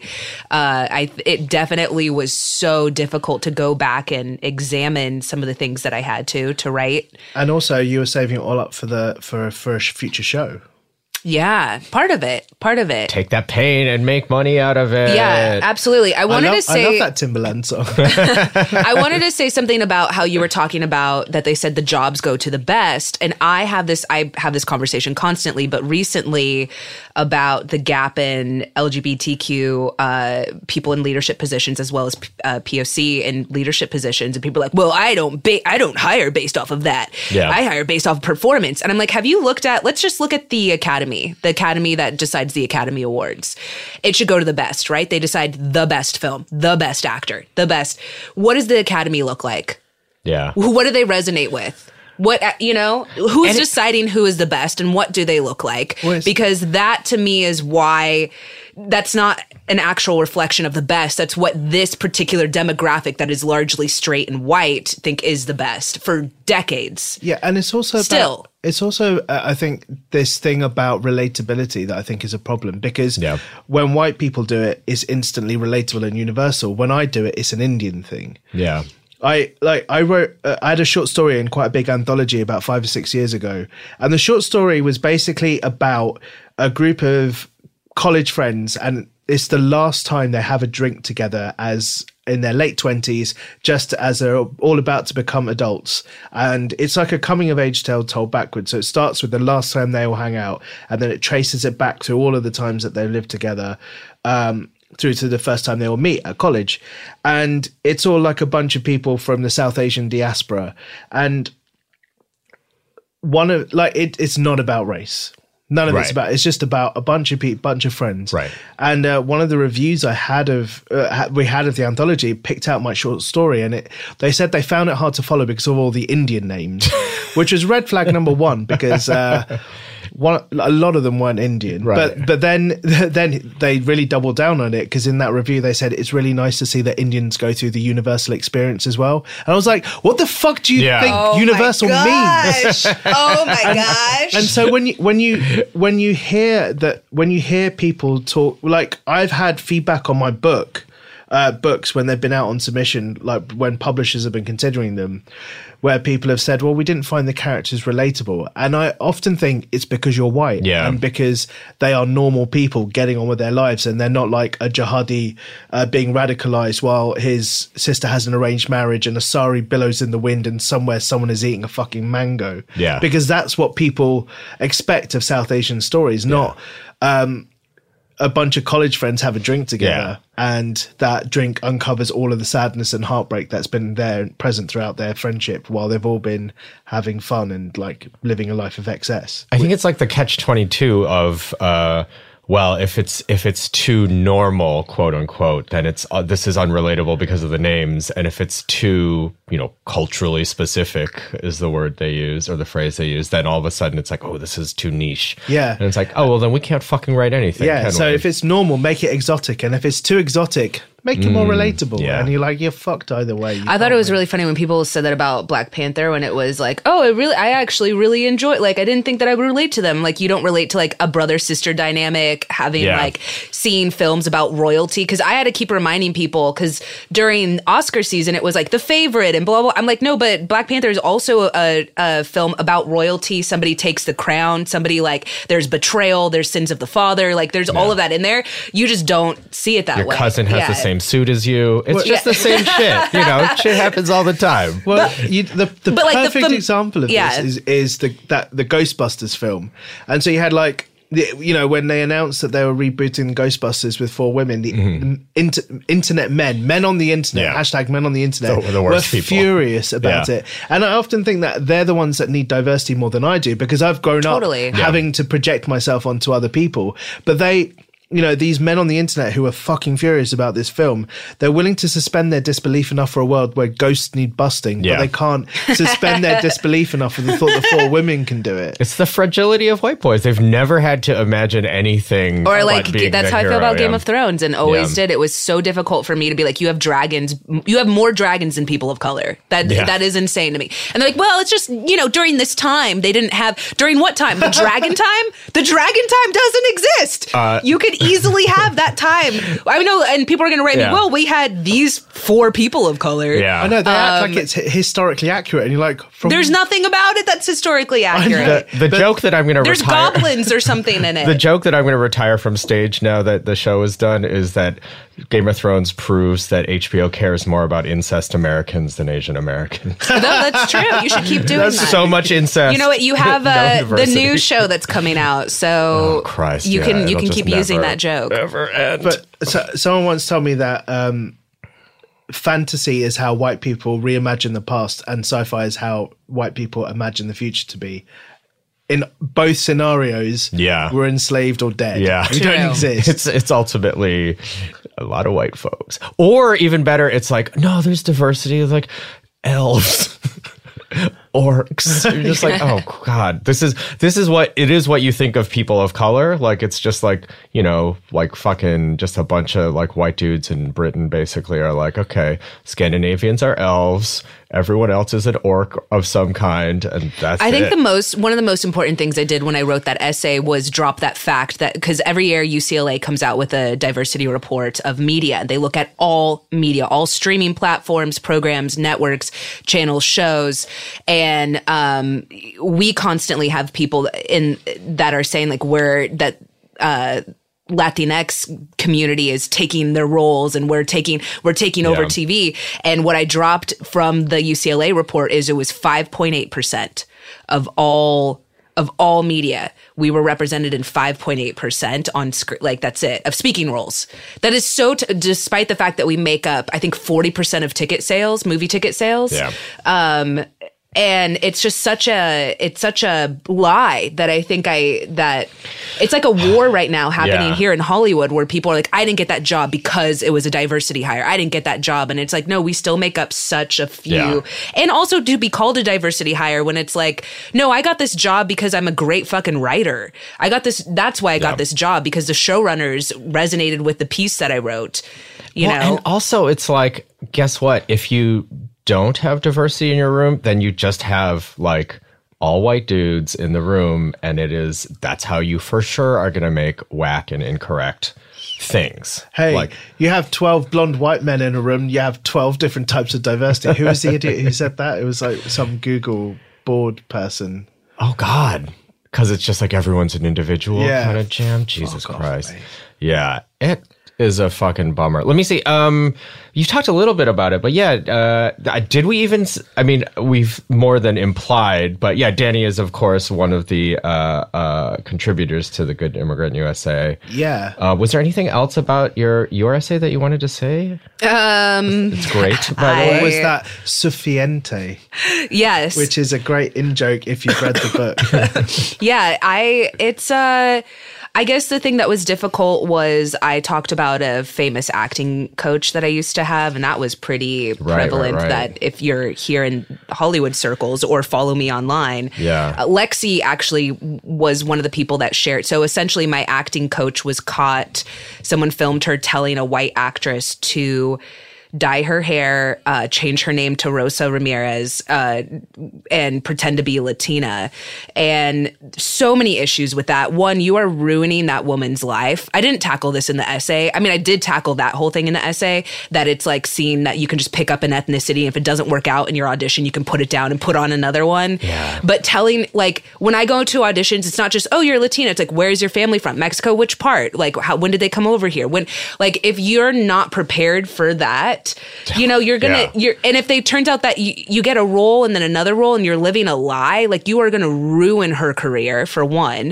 It definitely was so difficult to go back and examine some of the things that I had to write. And also, you were saving it all up for a future show. Yeah, part of it. Take that pain and make money out of it. Yeah, absolutely. I love that Timbaland song. I wanted to say something about how you were talking about that they said the jobs go to the best. And I have this conversation constantly, but recently about the gap in LGBTQ people in leadership positions, as well as POC in leadership positions. And people are like, well, I don't hire based off of that. Yeah. I hire based off of performance. And I'm like, have you let's just look at the Academy that decides the Academy Awards. It should go to the best, right? They decide the best film, the best actor, the best. What does the Academy look like? Yeah. What do they resonate with? What, who's deciding who is the best, and what do they look like? Because that to me is why that's not an actual reflection of the best. That's what this particular demographic that is largely straight and white think is the best for decades. Yeah, and it's also I think, this thing about relatability that I think is a problem, because when white people do it, it's instantly relatable and universal. When I do it, it's an Indian thing. Yeah. I had a short story in quite a big anthology about 5 or 6 years ago. And the short story was basically about a group of college friends, and it's the last time they have a drink together as in their late 20s, just as they're all about to become adults. And it's like a coming of age tale told backwards. So it starts with the last time they all hang out, and then it traces it back to all of the times that they lived together, through to the first time they all meet at college. And it's all like a bunch of people from the South Asian diaspora. And it's not about race. None of Right. it's about. It's just about a bunch of people, bunch of friends. Right. And one of the reviews I had of we had of the anthology picked out my short story, and they said they found it hard to follow because of all the Indian names, which was red flag number one because. A lot of them weren't Indian, Right. but then they really doubled down on it because in that review they said it's really nice to see that Indians go through the universal experience as well. And I was like, what the fuck do you Yeah. think universal means? Oh my gosh. And so when you hear people talk, like I've had feedback on my books when they've been out on submission, like when publishers have been considering them, where people have said, well, we didn't find the characters relatable. And I often think it's because you're white and because they are normal people getting on with their lives and they're not like a jihadi being radicalized while his sister has an arranged marriage and a sari billows in the wind and somewhere someone is eating a fucking mango. Yeah. Because that's what people expect of South Asian stories, not a bunch of college friends have a drink together and that drink uncovers all of the sadness and heartbreak that's been there present throughout their friendship while they've all been having fun and like living a life of excess. I think it's like the catch-22 of well, if it's too normal, quote unquote, then it's this is unrelatable because of the names, and if it's too culturally specific is the word they use or the phrase they use, then all of a sudden it's like, oh, this is too niche. Yeah, and it's like, oh well, then we can't fucking write anything. Yeah, so if it's normal, make it exotic, and if it's too exotic, make it more relatable. Yeah. And you're like, you're fucked either way. I thought it was really funny when people said that about Black Panther, when it was like, oh, I actually really enjoy, like, I didn't think that I would relate to them. Like, you don't relate to like a brother-sister dynamic, having like seen films about royalty. Cause I had to keep reminding people, cause during Oscar season, it was like The Favorite and blah, blah. I'm like, no, but Black Panther is also a film about royalty. Somebody takes the crown, somebody like, there's betrayal, there's sins of the father. Like there's all of that in there. You just don't see it that way. Your cousin has the same suit as you. It's just the same shit. Shit happens all the time. Well, the perfect example of this is the Ghostbusters film. And so you had like, when they announced that they were rebooting Ghostbusters with 4 women, the internet men on the internet, hashtag men on the internet, were furious about it. And I often think that they're the ones that need diversity more than I do, because I've grown up having to project myself onto other people. But these men on the internet who are fucking furious about this film, they're willing to suspend their disbelief enough for a world where ghosts need busting, but they can't suspend their disbelief enough for the thought that 4 women can do it. It's the fragility of white boys. They've never had to imagine anything. Or like, that's how I feel about Game of Thrones, and always did. It was so difficult for me to be like, you have dragons, you have more dragons than people of color. That is insane to me. And they're like, well, it's just, during this time, they didn't have, during what time? The dragon time? The dragon time doesn't exist. You could easily have that time. I know, and people are going to write me, well, we had these 4 people of color. Yeah. I know, they act like it's historically accurate, and you're like, there's nothing about it that's historically accurate. The joke that I'm going to retire... There's goblins or something in it. The joke that I'm going to retire from stage now that the show is done is that Game of Thrones proves that HBO cares more about incest Americans than Asian Americans. No, that's true. You should keep doing that. So much incest. You know what? You have the new show that's coming out, so you can keep using that joke. Never end. But someone once told me that fantasy is how white people reimagine the past, and sci-fi is how white people imagine the future to be. In both scenarios, we're enslaved or dead. Yeah. We don't exist. It's ultimately a lot of white folks. Or even better, it's like, no, there's diversity. It's like elves. Orcs. You're just like, oh God, this is what it is. What you think of people of color? Like it's just like like fucking just a bunch of like white dudes in Britain basically are like, okay, Scandinavians are elves. Everyone else is an orc of some kind, and that's. I think one of the most important things I did when I wrote that essay was drop that fact that, because every year UCLA comes out with a diversity report of media. They look at all media, all streaming platforms, programs, networks, channels, shows, and we constantly have people that are saying like Latinx community is taking their roles and we're taking over TV. And what I dropped from the UCLA report is it was 5.8% of all media. We were represented in 5.8% on screen. Like that's it, of speaking roles. That is so, despite the fact that we make up, I think 40% of ticket sales, movie ticket sales. Yeah. And it's just such a lie that I think that it's like a war right now happening here in Hollywood where people are like, I didn't get that job because it was a diversity hire. I didn't get that job. And it's like, no, we still make up such a few. Yeah. And also to be called a diversity hire when it's like, no, I got this job because I'm a great fucking writer. I got this. That's why I got this job, because the showrunners resonated with the piece that I wrote. You know? And also it's like, guess what? If you don't have diversity in your room, then you just have like all white dudes in the room, and that's how you for sure are going to make whack and incorrect things. Hey, like, you have 12 blonde white men in a room, you have 12 different types of diversity. Who was the idiot who said that? It was like some Google board person. Oh God, because it's just like everyone's an individual kind of jam. Jesus Christ. Yeah, it is a fucking bummer. Let me see. You talked a little bit about it, but did we even? I mean, we've more than implied, but yeah, Danny is of course one of the contributors to the Good Immigrant USA. Yeah. Was there anything else about your essay that you wanted to say? It's great. By the way, was that Suffiente? Yes, which is a great in joke if you've read the book. Yeah, I guess the thing that was difficult was I talked about a famous acting coach that I used to have, and that was pretty prevalent. Right. That if you're here in Hollywood circles or follow me online, Lexi actually was one of the people that shared. So essentially, my acting coach was caught. Someone filmed her telling a white actress to dye her hair, change her name to Rosa Ramirez, and pretend to be Latina. And so many issues with that. One, you are ruining that woman's life. I didn't tackle this in the essay. I mean, I did tackle that whole thing in the essay, that it's like seeing that you can just pick up an ethnicity. And if it doesn't work out in your audition, you can put it down and put on another one. Yeah. But telling, like, when I go to auditions, it's not just, oh, you're Latina. It's like, where's your family from? Mexico? Which part? Like, when did they come over here? When, like, if you're not prepared for that, you know, you're gonna and if they turns out that you get a role and then another role and you're living a lie, like, you are gonna ruin her career, for one.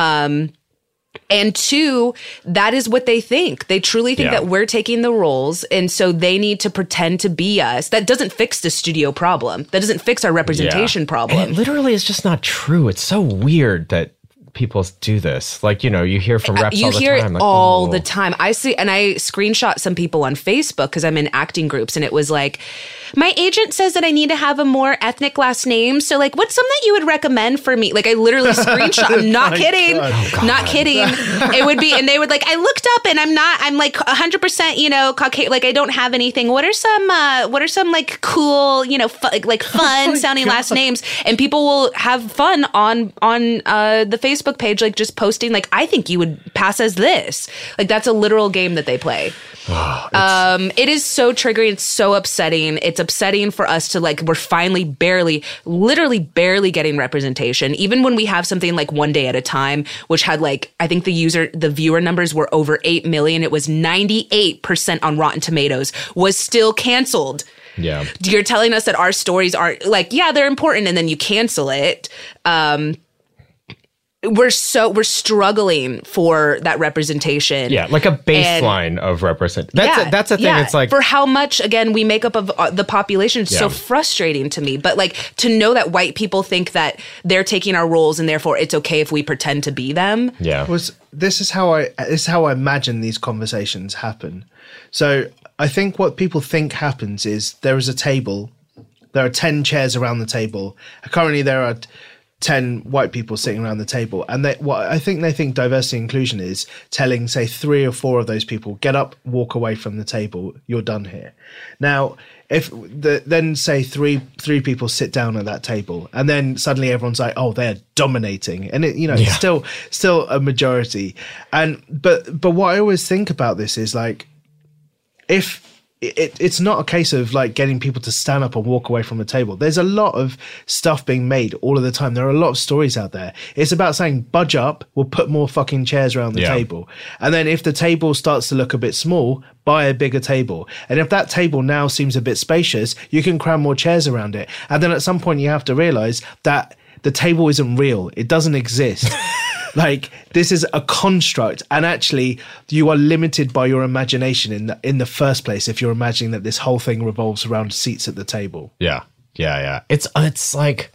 And two, that is what they think. They truly think that we're taking the roles, and so they need to pretend to be us. That doesn't fix the studio problem. That doesn't fix our representation problem. And it literally is just not true. It's so weird that people do this. Like, you know, you hear from reps all the time. You hear it like, all the time. I see, and I screenshot some people on Facebook because I'm in acting groups, and it was like, my agent says that I need to have a more ethnic last name. So, like, what's some that you would recommend for me? Like, I literally screenshot. I'm not kidding. Not kidding. It would be, and they would like, I looked up and I'm like 100%, you know, Caucasian. Like, I don't have anything. What are some like cool, you know, like fun sounding last names? And people will have fun on the Facebook page, like just posting, like, I think you would pass as this. Like, that's a literal game that they play. It is so triggering. It's so upsetting. It's upsetting for us to, like, we're finally literally barely getting representation. Even when we have something like One Day at a Time, which had, like, I think the viewer numbers were over 8 million. It was 98% on Rotten Tomatoes, was still canceled. Yeah. You're telling us that our stories aren't, like, yeah, they're important, and then you cancel it. We're struggling for that representation. Yeah, like a baseline of representation. That's a thing. It's like, for how much, again, we make up of the population. It's so frustrating to me. But, like, to know that white people think that they're taking our roles and therefore it's okay if we pretend to be them. Yeah. This is how I imagine these conversations happen. So I think what people think happens is there is a table. There are 10 chairs around the table. Currently, there are 10 white people sitting around the table, and they think diversity and inclusion is telling, say, 3 or 4 of those people, get up, walk away from the table, you're done here. Now, if then say three people sit down at that table, and then suddenly everyone's like, oh, they're dominating, and it's still a majority. And but what I always think about this is, like, if it's not a case of, like, getting people to stand up and walk away from the table. There's a lot of stuff being made all of the time. There are a lot of stories out there. It's about saying, budge up, we'll put more fucking chairs around the table. And then if the table starts to look a bit small, buy a bigger table. And if that table now seems a bit spacious, you can cram more chairs around it. And then at some point you have to realize that the table isn't real. It doesn't exist. Like, this is a construct, and actually you are limited by your imagination in the first place if you're imagining that this whole thing revolves around seats at the table. Yeah. Yeah. It's like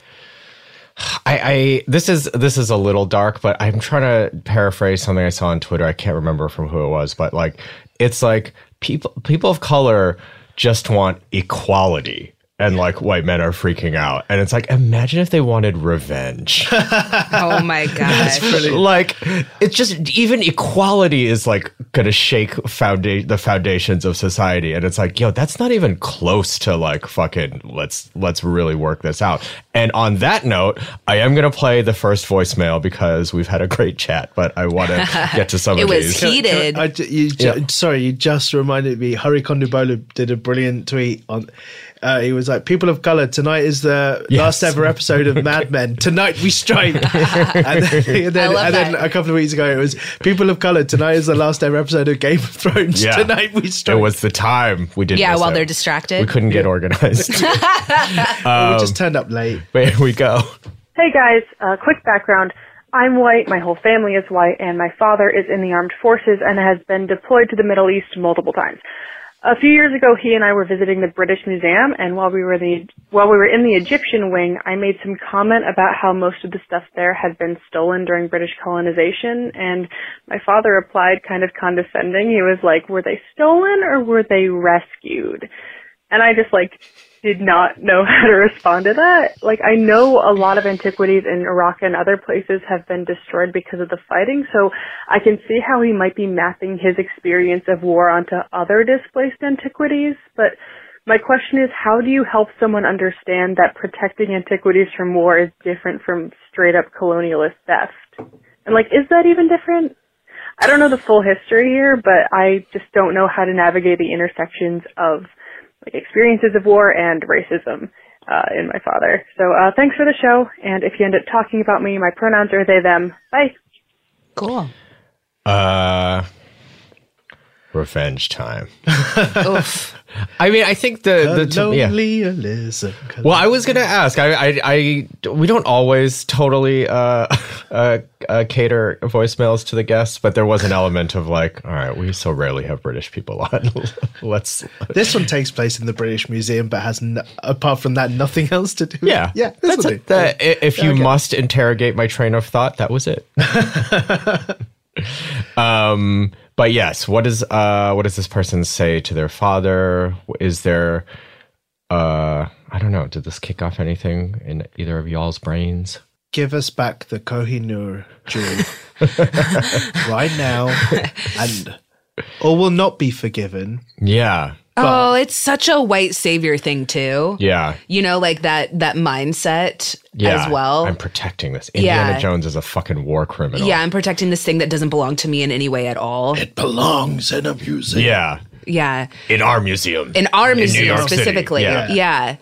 this is a little dark, but I'm trying to paraphrase something I saw on Twitter. I can't remember from who it was, but like it's like people of color just want equality. And like white men are freaking out. And it's like, imagine if they wanted revenge. Oh my gosh. Like, it's just, even equality is like going to shake the foundations of society. And it's like, yo, that's not even close to like fucking, let's really work this out. And on that note, I am going to play the first voicemail because we've had a great chat, but I want to get to some of these. It was heated. Sorry, you just reminded me. Hari Kondabolu did a brilliant tweet on... he was like, people of color, tonight is the last ever episode of Mad Men. Tonight we strike. and then a couple of weeks ago, it was, people of color, tonight is the last ever episode of Game of Thrones. Yeah. Tonight we strike. It was the time we did. Yeah, while they're distracted. We couldn't get organized. We just turned up late. But here we go. Hey guys, quick background. I'm white, my whole family is white, and my father is in the armed forces and has been deployed to the Middle East multiple times. A few years ago, he and I were visiting the British Museum, and while we were in the Egyptian wing, I made some comment about how most of the stuff there had been stolen during British colonization, and my father replied kind of condescending. He was like, were they stolen or were they rescued? And I just did not know how to respond to that. I know a lot of antiquities in Iraq and other places have been destroyed because of the fighting, so I can see how he might be mapping his experience of war onto other displaced antiquities, but my question is, how do you help someone understand that protecting antiquities from war is different from straight-up colonialist theft? And, is that even different? I don't know the full history here, but I just don't know how to navigate the intersections of experiences of war and racism in my father. So thanks for the show, and if you end up talking about me, my pronouns are they, them. Bye. Cool. Revenge time. Oof. I mean, I think the Well, I was gonna ask. We don't always totally cater voicemails to the guests, but there was an element of all right, we so rarely have British people on. Let's. This one takes place in the British Museum, but has apart from that nothing else to do. Yeah. That's it. If you must interrogate my train of thought, that was it. But yes, what does this person say to their father? Is there, I don't know, did this kick off anything in either of y'all's brains? Give us back the Kohinoor jewel right now, and or will not be forgiven. Yeah. Oh, it's such a white savior thing too. Yeah. That mindset as well. I'm protecting this. Indiana Jones is a fucking war criminal. Yeah, I'm protecting this thing that doesn't belong to me in any way at all. It belongs in a museum. Yeah. Yeah. In our museum. In our museum specifically. Yeah.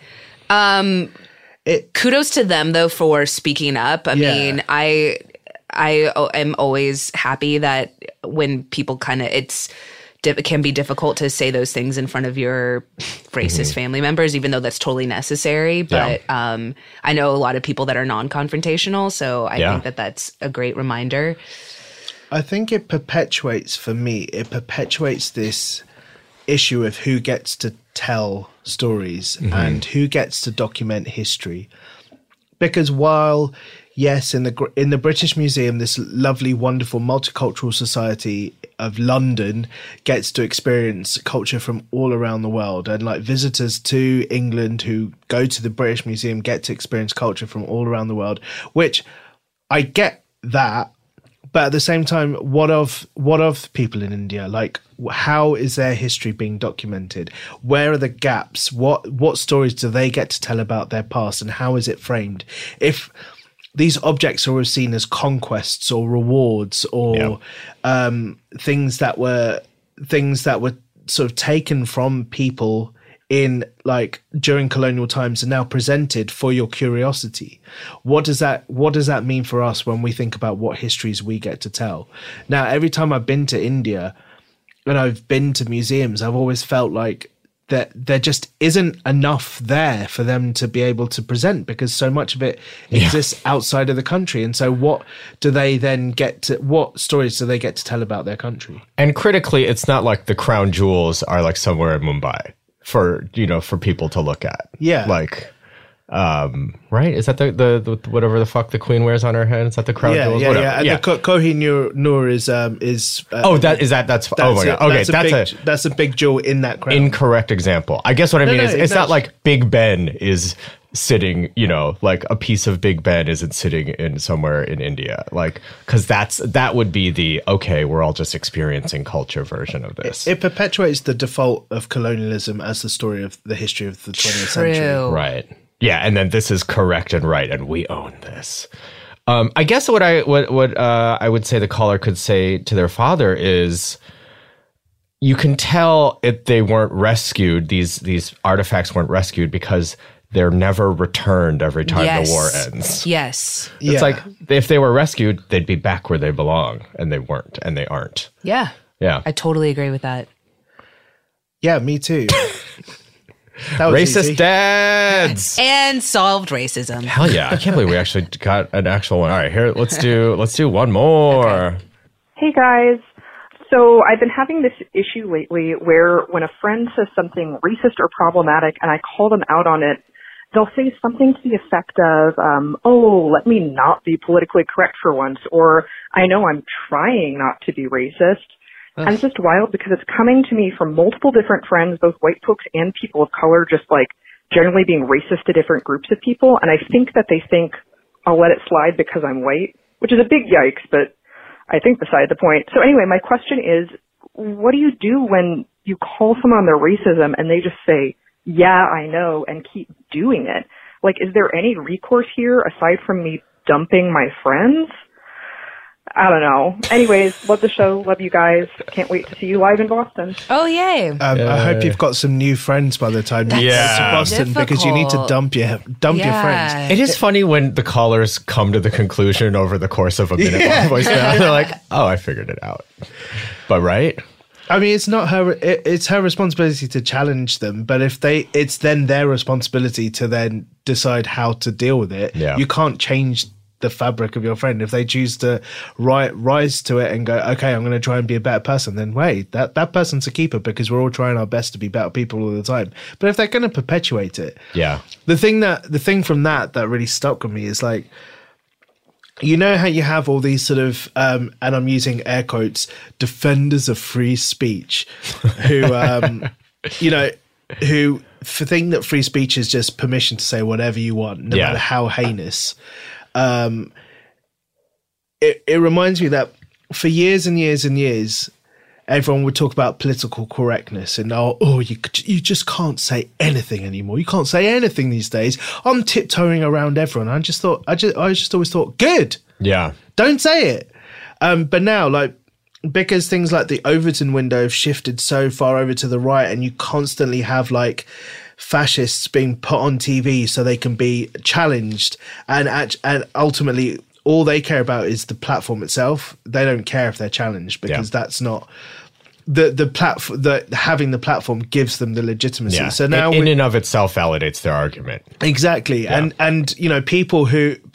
Kudos to them though for speaking up. I mean, I am always happy that when people it can be difficult to say those things in front of your racist family members, even though that's totally necessary. But I know a lot of people that are non-confrontational, so I think that that's a great reminder. I think it perpetuates this issue of who gets to tell stories and who gets to document history. Because while... yes, in the British Museum, this lovely, wonderful, multicultural society of London gets to experience culture from all around the world. And visitors to England who go to the British Museum get to experience culture from all around the world, which I get that. But at the same time, what of people in India? How is their history being documented? Where are the gaps? What stories do they get to tell about their past, and how is it framed? If these objects are seen as conquests or rewards or things that were sort of taken from people in during colonial times and now presented for your curiosity. What does that mean for us when we think about what histories we get to tell? Now, every time I've been to India and I've been to museums, I've always felt like that there just isn't enough there for them to be able to present, because so much of it exists outside of the country. And so what stories do they get to tell about their country? And critically, it's not like the crown jewels are somewhere in Mumbai for people to look at. Yeah. Right? Is that the whatever the fuck the queen wears on her head? Is that the crown jewels? Whatever. And the Kohinoor is that's oh my god. Okay, that's a big jewel in that crown. Incorrect example. I guess what I mean is it's not like Big Ben is sitting, like a piece of Big Ben isn't sitting in somewhere in India, like, because that would be the we're all just experiencing culture version of this. It perpetuates the default of colonialism as the story of the history of the 20th century. Right. Yeah, and then this is correct and right, and we own this. I guess what I would say the caller could say to their father is, you can tell if they weren't rescued, these artifacts weren't rescued because they're never returned every time the war ends. Yes. It's like, if they were rescued, they'd be back where they belong, and they weren't, and they aren't. Yeah. Yeah. I totally agree with that. Yeah, me too. Racist easy. dads and solved racism. Hell yeah! I can't believe we actually got an actual one. All right, here let's do one more. Okay. Hey guys, so I've been having this issue lately where when a friend says something racist or problematic and I call them out on it, they'll say something to the effect of, let me not be politically correct for once, or I know I'm trying not to be racist. And it's just wild because it's coming to me from multiple different friends, both white folks and people of color, just like generally being racist to different groups of people. And I think that they think I'll let it slide because I'm white, which is a big yikes, but I think beside the point. So anyway, my question is, what do you do when you call someone on their racism and they just say, yeah, I know, and keep doing it? Like, is there any recourse here aside from me dumping my friends? I don't know. Anyways, love the show. Love you guys. Can't wait to see you live in Boston. Oh, yay. I hope you've got some new friends by the time you get to Boston, because you need to dump your friends. It is funny when the callers come to the conclusion over the course of a minute long voicemail. They're like, oh, I figured it out. But right? I mean, it's not her. It's her responsibility to challenge them. But it's then their responsibility to then decide how to deal with it. Yeah. You can't change the fabric of your friend. If they choose to rise to it and go, okay, I'm going to try and be a better person, then wait, that person's a keeper, because we're all trying our best to be better people all the time. But if they're going to perpetuate it, the thing from that really stuck with me is, like, you know how you have all these sort of, and I'm using air quotes, defenders of free speech, who, who think that free speech is just permission to say whatever you want, no matter how heinous. It reminds me that for years and years and years, everyone would talk about political correctness and you just can't say anything anymore. You can't say anything these days. I'm tiptoeing around everyone. I just always thought, good. Yeah. Don't say it. But now, like, because things like the Overton window have shifted so far over to the right, and you constantly have, like, fascists being put on TV so they can be challenged, and ultimately all they care about is the platform itself. They don't care if they're challenged, because that's not the platform. Having the platform gives them the legitimacy. Yeah. So now, in and of itself, validates their argument. Exactly. Yeah. And you know, people.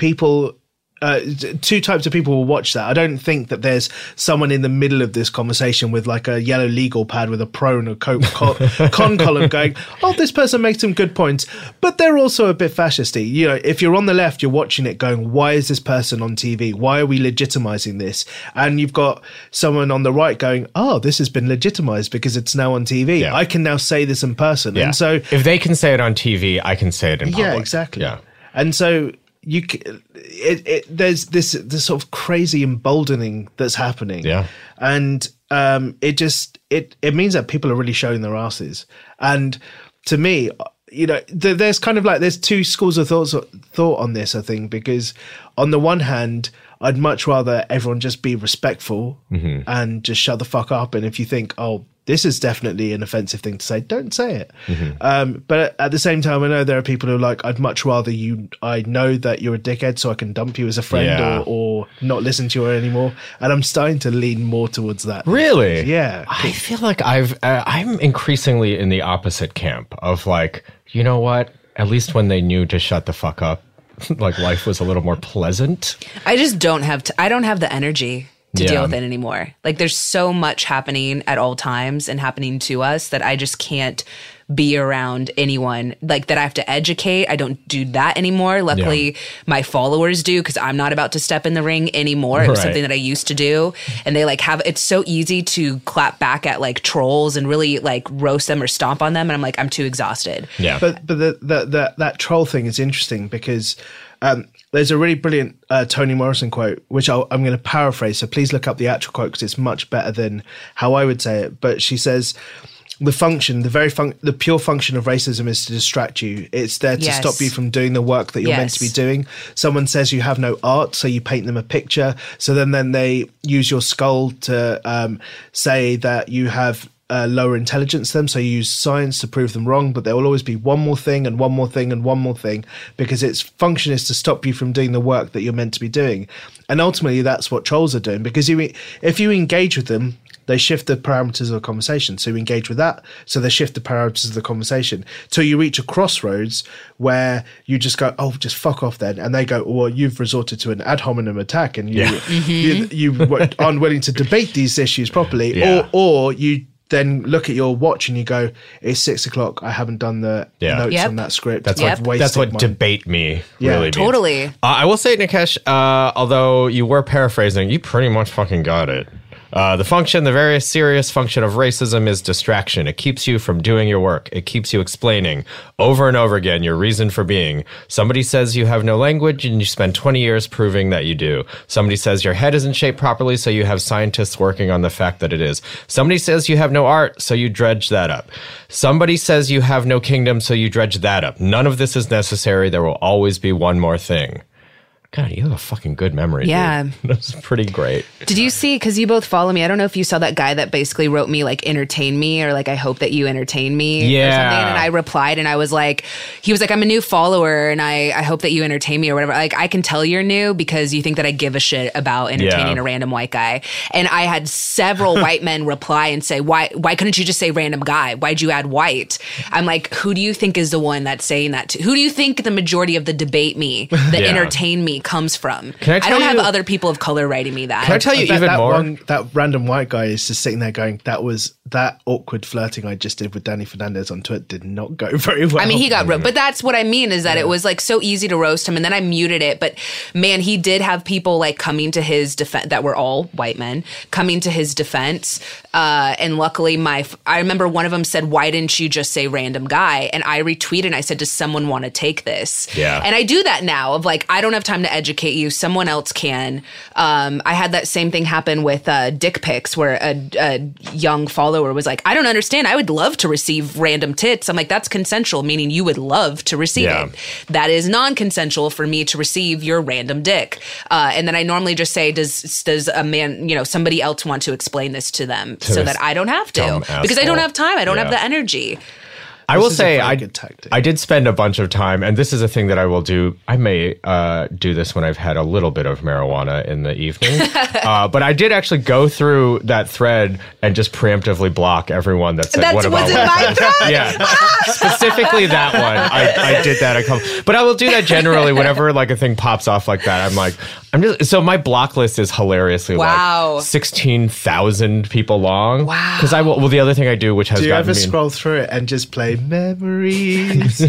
Two types of people will watch that. I don't think that there's someone in the middle of this conversation with, like, a yellow legal pad with a pro and a con column going, oh, this person makes some good points, but they're also a bit fascisty. You know, if you're on the left, you're watching it going, why is this person on TV? Why are we legitimizing this? And you've got someone on the right going, oh, this has been legitimized because it's now on TV. Yeah. I can now say this in person. Yeah. And so if they can say it on TV, I can say it in public. Yeah, exactly. Yeah. And so there's this sort of crazy emboldening that's happening. Yeah. And it means that people are really showing their asses. And to me, you know, there's kind of like, there's two schools of thought on this, I think, because on the one hand, I'd much rather everyone just be respectful and just shut the fuck up. And if you think, oh, this is definitely an offensive thing to say, don't say it. But at the same time, I know there are people who are like, I'd much rather I know that you're a dickhead so I can dump you as a friend or not listen to you anymore. And I'm starting to lean more towards that. Really? Yeah. I feel like I'm increasingly in the opposite camp of, like, you know what? At least when they knew to shut the fuck up, like, life was a little more pleasant. I just don't have I don't have the energy to deal with it anymore. Like, there's so much happening at all times and happening to us that I just can't be around anyone like that I have to educate. I don't do that anymore. Luckily, my followers do, because I'm not about to step in the ring anymore. It was something that I used to do. And they like have, it's so easy to clap back at like trolls and really like roast them or stomp on them. And I'm like, I'm too exhausted. Yeah. But that troll thing is interesting because there's a really brilliant Toni Morrison quote, which I'm going to paraphrase. So please look up the actual quote because it's much better than how I would say it. But she says, the pure function of racism is to distract you. It's there to stop you from doing the work that you're meant to be doing. Someone says you have no art, so you paint them a picture. So then they use your skull to say that you have lower intelligence than them, so you use science to prove them wrong, but there will always be one more thing and one more thing and one more thing, because its function is to stop you from doing the work that you're meant to be doing. And ultimately that's what trolls are doing, because if you engage with them, they shift the parameters of the conversation. So you engage with that, so they shift the parameters of the conversation till you reach a crossroads where you just go, oh, just fuck off then. And they go, well, you've resorted to an ad hominem attack and you aren't willing to debate these issues properly. Or you then look at your watch and you go, it's 6 o'clock. I haven't done the notes on that script. That's what debate me really means. Totally. I will say, Nikesh, although you were paraphrasing, you pretty much fucking got it. The very serious function of racism is distraction. It keeps you from doing your work. It keeps you explaining over and over again your reason for being. Somebody says you have no language and you spend 20 years proving that you do. Somebody says your head isn't shaped properly, so you have scientists working on the fact that it is. Somebody says you have no art, so you dredge that up. Somebody says you have no kingdom, so you dredge that up. None of this is necessary. There will always be one more thing. God, you have a fucking good memory. Yeah. Dude. That's pretty great. Did you see, because you both follow me, I don't know if you saw that guy that basically wrote me like, entertain me, or like, I hope that you entertain me or something. And I replied and I was like, he was like, I'm a new follower and I hope that you entertain me or whatever. Like, I can tell you're new because you think that I give a shit about entertaining a random white guy. And I had several white men reply and say, why couldn't you just say random guy? Why'd you add white? I'm like, who do you think is the one that's saying that to? Who do you think the majority of the debate me, the entertain me comes from? I don't have other people of color writing me that. Can I tell you even more? That random white guy is just sitting there going, that awkward flirting I just did with Danny Fernandez on Twitter did not go very well. I mean, he got but that's what I mean is that it was like so easy to roast him, and then I muted it. But man, he did have people like coming to his defense that were all white men coming to his defense. And luckily I remember one of them said, why didn't you just say random guy? And I retweeted and I said, does someone want to take this? Yeah. And I do that now of like, I don't have time to educate you. Someone else can. I had that same thing happen with dick pics where a young follower was like, I don't understand. I would love to receive random tits. I'm like, that's consensual, meaning you would love to receive it. That is non-consensual for me to receive your random dick. And then I normally just say, does a man, somebody else want to explain this to them so that I don't have to? Because I don't have time. I don't have the energy. I will say I did spend a bunch of time, and this is a thing that I will do. I may do this when I've had a little bit of marijuana in the evening. But I did actually go through that thread and just preemptively block everyone that said, what about my thread? Yeah. Specifically that one. I did that a couple. But I will do that generally whenever like a thing pops off like that. I'm like, so my block list is hilariously like 16,000 people long. Wow. Because the other thing I do, which has gotten me... Do you ever scroll through it and just play memories?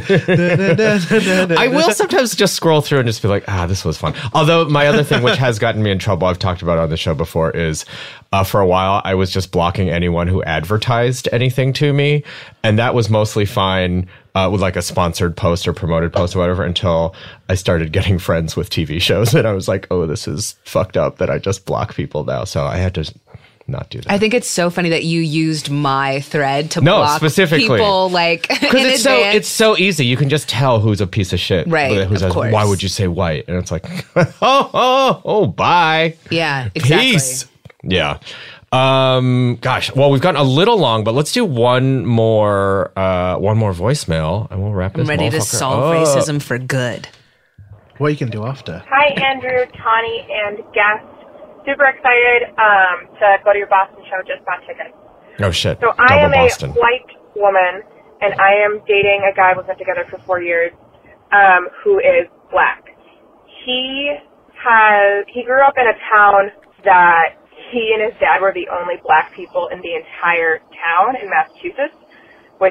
I will sometimes just scroll through and just be like, this was fun. Although my other thing, which has gotten me in trouble, I've talked about on the show before, is for a while I was just blocking anyone who advertised anything to me. And that was mostly fine with like a sponsored post or promoted post or whatever, until I started getting friends with TV shows. And I was like, oh, this is fucked up that I just block people now. So I had to not do that. I think it's so funny that you used my thread to block specifically people like because it's so easy. You can just tell who's a piece of shit. Right. Who says, why would you say white? And it's like, bye. Yeah, exactly. Peace. Yeah. Gosh. Well, we've gotten a little long, but let's do one more voicemail and we'll wrap this. I'm ready to solve racism for good. What are you going to do after? Hi, Andrew, Tawny, and guest. Super excited to go to your Boston show. Just bought tickets. Oh, shit. So I am Boston. A white woman, and I am dating a guy we've been together for 4 years who is black. He grew up in a town that he and his dad were the only black people in the entire town in Massachusetts, which is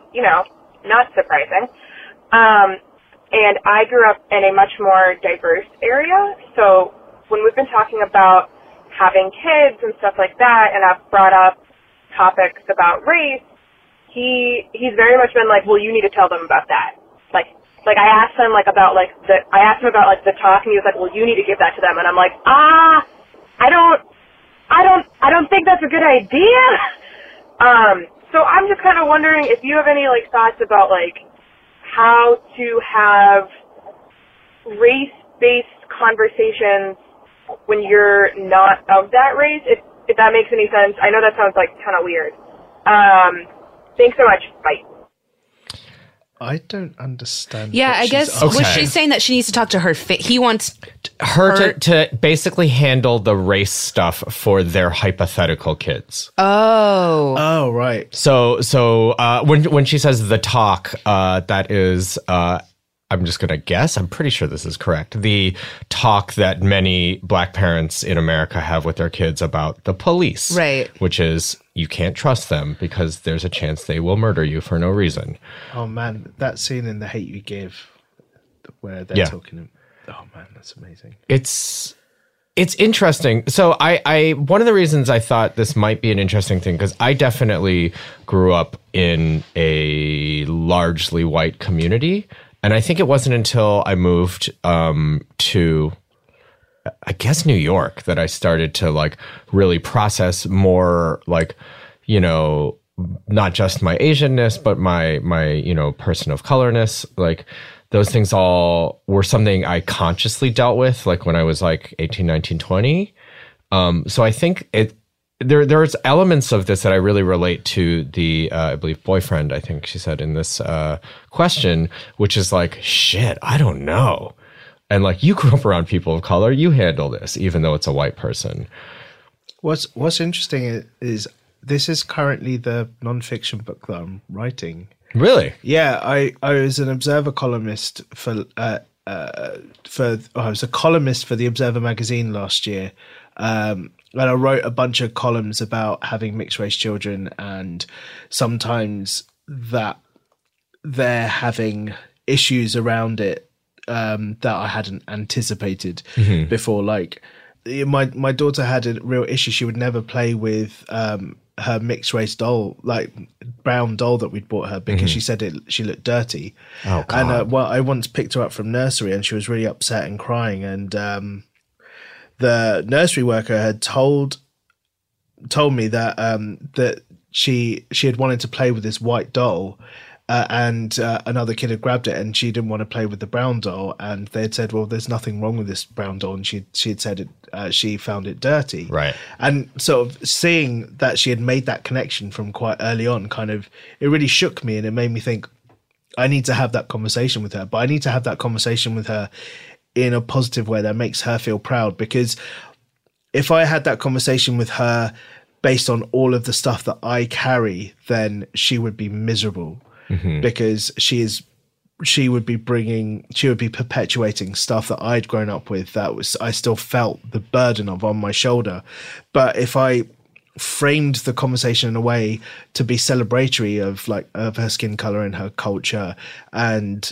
not surprising. And I grew up in a much more diverse area, so when we've been talking about having kids and stuff like that, and I've brought up topics about race, he's very much been like, well, you need to tell them about that. Like I asked him about the talk, and he was like, well, you need to give that to them, and I'm like, I don't think that's a good idea. So I'm just kind of wondering if you have any thoughts about how to have race-based conversations when you're not of that race, if that makes any sense. I know that sounds kind of weird. Thanks so much. Bye. I don't understand. Yeah, I guess was she's saying that she needs to talk to her. He wants her to basically handle the race stuff for their hypothetical kids. Oh, right. So when she says the talk, that is, I'm just going to guess, I'm pretty sure this is correct, the talk that many Black parents in America have with their kids about the police. Right. Which is, you can't trust them because there's a chance they will murder you for no reason. Oh, man, that scene in The Hate You Give where they're talking. Oh, man, that's amazing. It's interesting. So I one of the reasons I thought this might be an interesting thing, because I definitely grew up in a largely white community. And I think it wasn't until I moved to, I guess, New York that I started to really process more not just my Asianness, but my person of colorness. Those things all were something I consciously dealt with when I was 18, 19, 20. So I think there's elements of this that I really relate to the, I believe, boyfriend, I think she said in this question, which is shit, I don't know. And you grew up around people of color, you handle this, even though it's a white person. What's interesting is this is currently the nonfiction book that I'm writing. Really? Yeah, I was an Observer columnist I was a columnist for the Observer magazine last year. And I wrote a bunch of columns about having mixed race children, and sometimes that they're having issues around it that I hadn't anticipated before. My daughter had a real issue. She would never play with her mixed race doll, brown doll that we'd bought her, because she said she looked dirty. Oh, God. And I once picked her up from nursery, and she was really upset and crying, and the nursery worker had told me that that she had wanted to play with this white doll, and another kid had grabbed it, and she didn't want to play with the brown doll, and they had said, well, there's nothing wrong with this brown doll, and she had said she found it dirty. Right. And sort of seeing that she had made that connection from quite early on, it really shook me, and it made me think, I need to have that conversation with her, but I need to have that conversation with her in a positive way that makes her feel proud. Because if I had that conversation with her based on all of the stuff that I carry, then she would be miserable, because she would be perpetuating stuff that I'd grown up with I still felt the burden of on my shoulder. But if I framed the conversation in a way to be celebratory of her skin color and her culture, and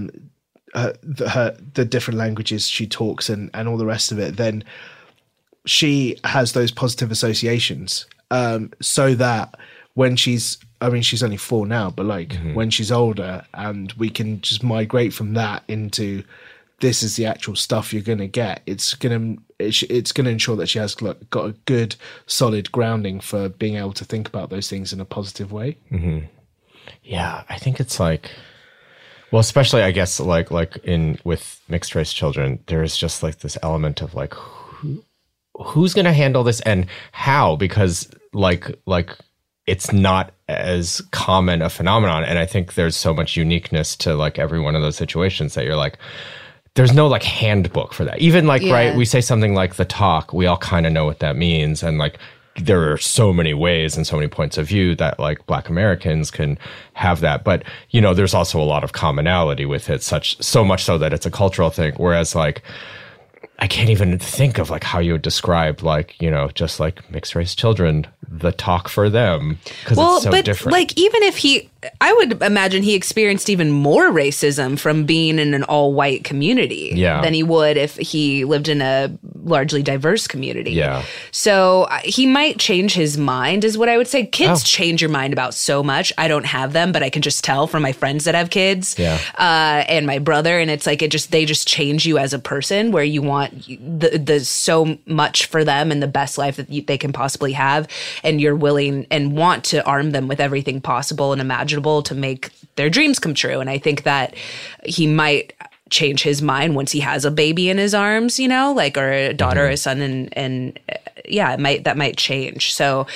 the different languages she talks and all the rest of it, then she has those positive associations, so that when she's only 4 now, but when she's older, and we can just migrate from that into this is the actual stuff you're going to get, it's going to ensure that she has got a good solid grounding for being able to think about those things in a positive way. Yeah, I think it's well, especially I guess with mixed race children, there is just this element of who's going to handle this and how, because it's not as common a phenomenon, and I think there's so much uniqueness to every one of those situations that you're there's no handbook for that. Even right, we say something like the talk, we all kind of know what that means, and there are so many ways and so many points of view that Black Americans can have that. But, there's also a lot of commonality with it, so much so that it's a cultural thing. Whereas I can't even think of like how you would describe like, you know, just like mixed race children, the talk for them, because it's so different. Like even if I would imagine he experienced even more racism from being in an all white community than he would if he lived in a largely diverse community. Yeah. So he might change his mind is what I would say. Kids change your mind about so much. I don't have them, but I can just tell from my friends that have kids and my brother. And it's like, they just change you as a person, where you want the so much for them and the best life that they can possibly have. And you're willing and want to arm them with everything possible and imaginable to make their dreams come true. And I think that he might change his mind once he has a baby in his arms, you know, like, or a daughter or a son, and that might change. So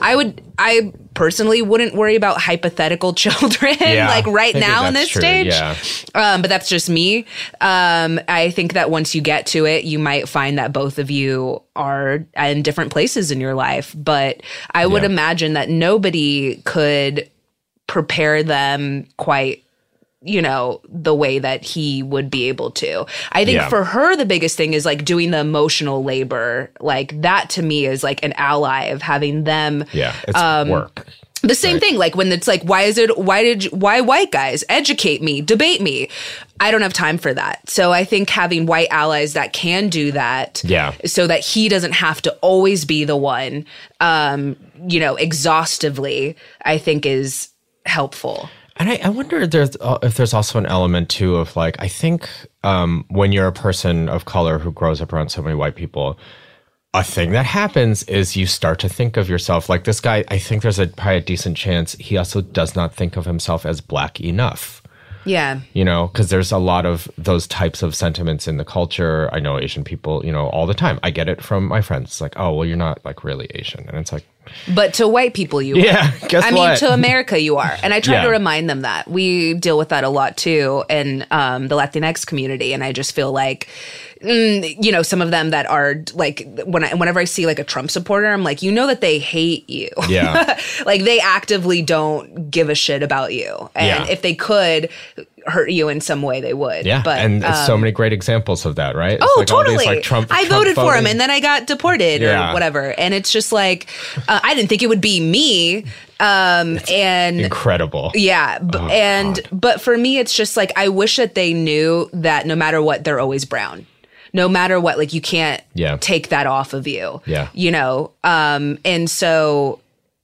I personally wouldn't worry about hypothetical children like right now in this stage. Yeah. But that's just me. I think that once you get to it, you might find that both of you are in different places in your life. But I would imagine that nobody could prepare them quite, you know, the way that he would be able to. I think for her, the biggest thing is like doing the emotional labor. Like that to me is like an ally of having them. Yeah, it's work. The same thing, like when it's like, why white guys? Educate me, debate me. I don't have time for that. So I think having white allies that can do that, so that he doesn't have to always be the one, you know, exhaustively, I think is helpful. And I wonder if there's also an element too of like, I think when you're a person of color who grows up around so many white people, a thing that happens is you start to think of yourself like this guy. I think there's probably a decent chance he also does not think of himself as black enough. Yeah. You know, because there's a lot of those types of sentiments in the culture. I know Asian people, you know, all the time. I get it from my friends. It's like, oh, well, you're not like really Asian. And it's like, but to white people, you are. Guess I mean, to America, you are. And I try to remind them that. We deal with that a lot, too, in the Latinx community. And I just feel like, you know, some of them that are like, whenever I see like a Trump supporter, I'm like, you know that they hate you. Yeah. Like they actively don't give a shit about you. And if they could hurt you in some way, they would. Yeah, but, and so many great examples of that, right? It's like totally. All these, like, Trump voted for him, and then I got deported or whatever. And it's just like, I didn't think it would be me. And incredible. Yeah. But for me, it's just like, I wish that they knew that no matter what, they're always brown. No matter what, like you can't take that off of you. Yeah. You know? And so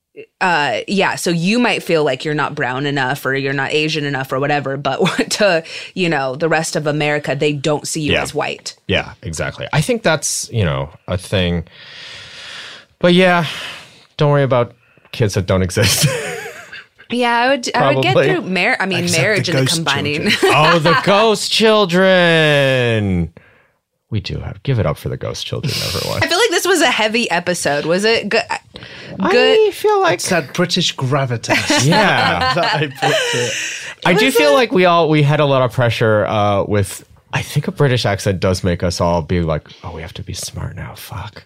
so you might feel like you're not brown enough or you're not Asian enough or whatever, but to, you know, the rest of America, they don't see you as white. Yeah, exactly. I think that's, you know, a thing. But don't worry about kids that don't exist. Yeah, I would get through marriage and the combining. The ghost children. We do give it up for the ghost children, everyone. I feel like this was a heavy episode. Was it good? I feel like it's that British gravitas. Yeah, that I put to it. I do feel like we had a lot of pressure with. I think a British accent does make us all be like, oh, we have to be smart now. Fuck.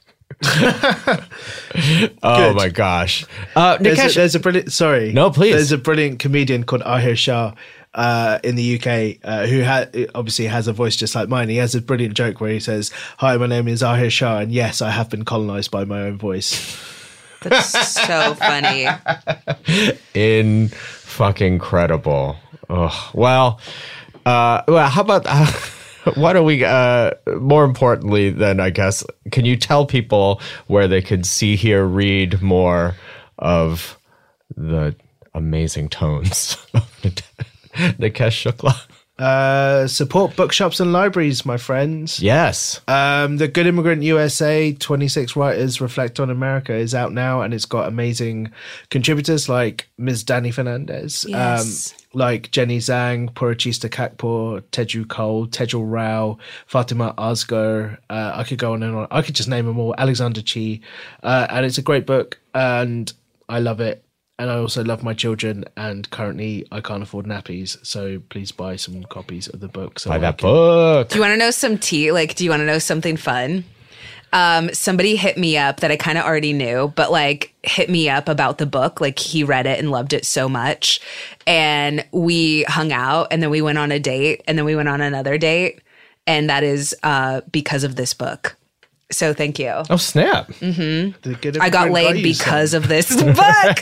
Oh my gosh. There's a brilliant. Sorry. No, please. There's a brilliant comedian called Ahir Shah. In the UK, who obviously has a voice just like mine. He has a brilliant joke where he says, "Hi, my name is Ahir Shah, and yes, I have been colonized by my own voice." That's so funny. In fucking credible. Oh, well, how about why don't we? More importantly, then I guess, can you tell people where they could see, hear, read more of the amazing tones of Nikesh Shukla? Support bookshops and libraries, my friends. Yes. The Good Immigrant USA, 26 Writers Reflect on America is out now, and it's got amazing contributors like Ms. Danny Fernandez, like Jenny Zhang, Purachista Kakpur, Teju Cole, Tejal Rao, Fatima Asghar. I could go on and on. I could just name them all. Alexander Chi. And it's a great book, and I love it. And I also love my children, and currently I can't afford nappies, so please buy some copies of the book. Buy that book. Do you want to know some tea? Like, do you want to know something fun? Somebody hit me up that I kind of already knew, but like hit me up about the book. Like he read it and loved it so much. And we hung out, and then we went on a date, and then we went on another date. And that is because of this book. So thank you. Oh, snap. I got laid because of this book.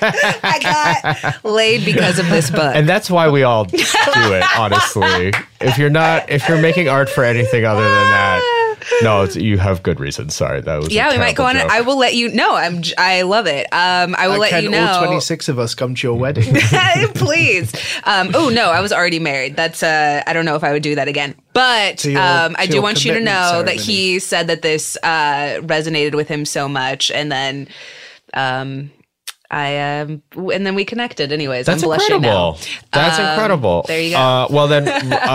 I got laid because of this book. And that's why we all do it, honestly. If you're making art for anything other than that, no, you have good reasons. Sorry, that was we might go on it. I will let you know. I love it. I will let you know. All 26 of us come to your wedding? Please. Oh no, I was already married. That's I don't know if I would do that again. But I do want you to know that he said that this resonated with him so much, and then and then we connected. Anyways, that's I'm blushing incredible. now. That's incredible. There you go. Well then,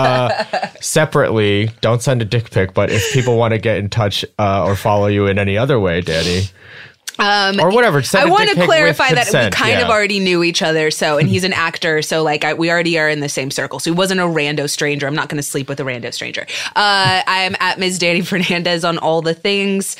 separately, don't send a dick pic. But if people want to get in touch or follow you in any other way, Danny. Or whatever. I want to clarify that we kind of already knew each other. So, and he's an actor. So like we already are in the same circle. So he wasn't a rando stranger. I'm not going to sleep with a rando stranger. I'm at Ms. Danny Fernandez on all the things.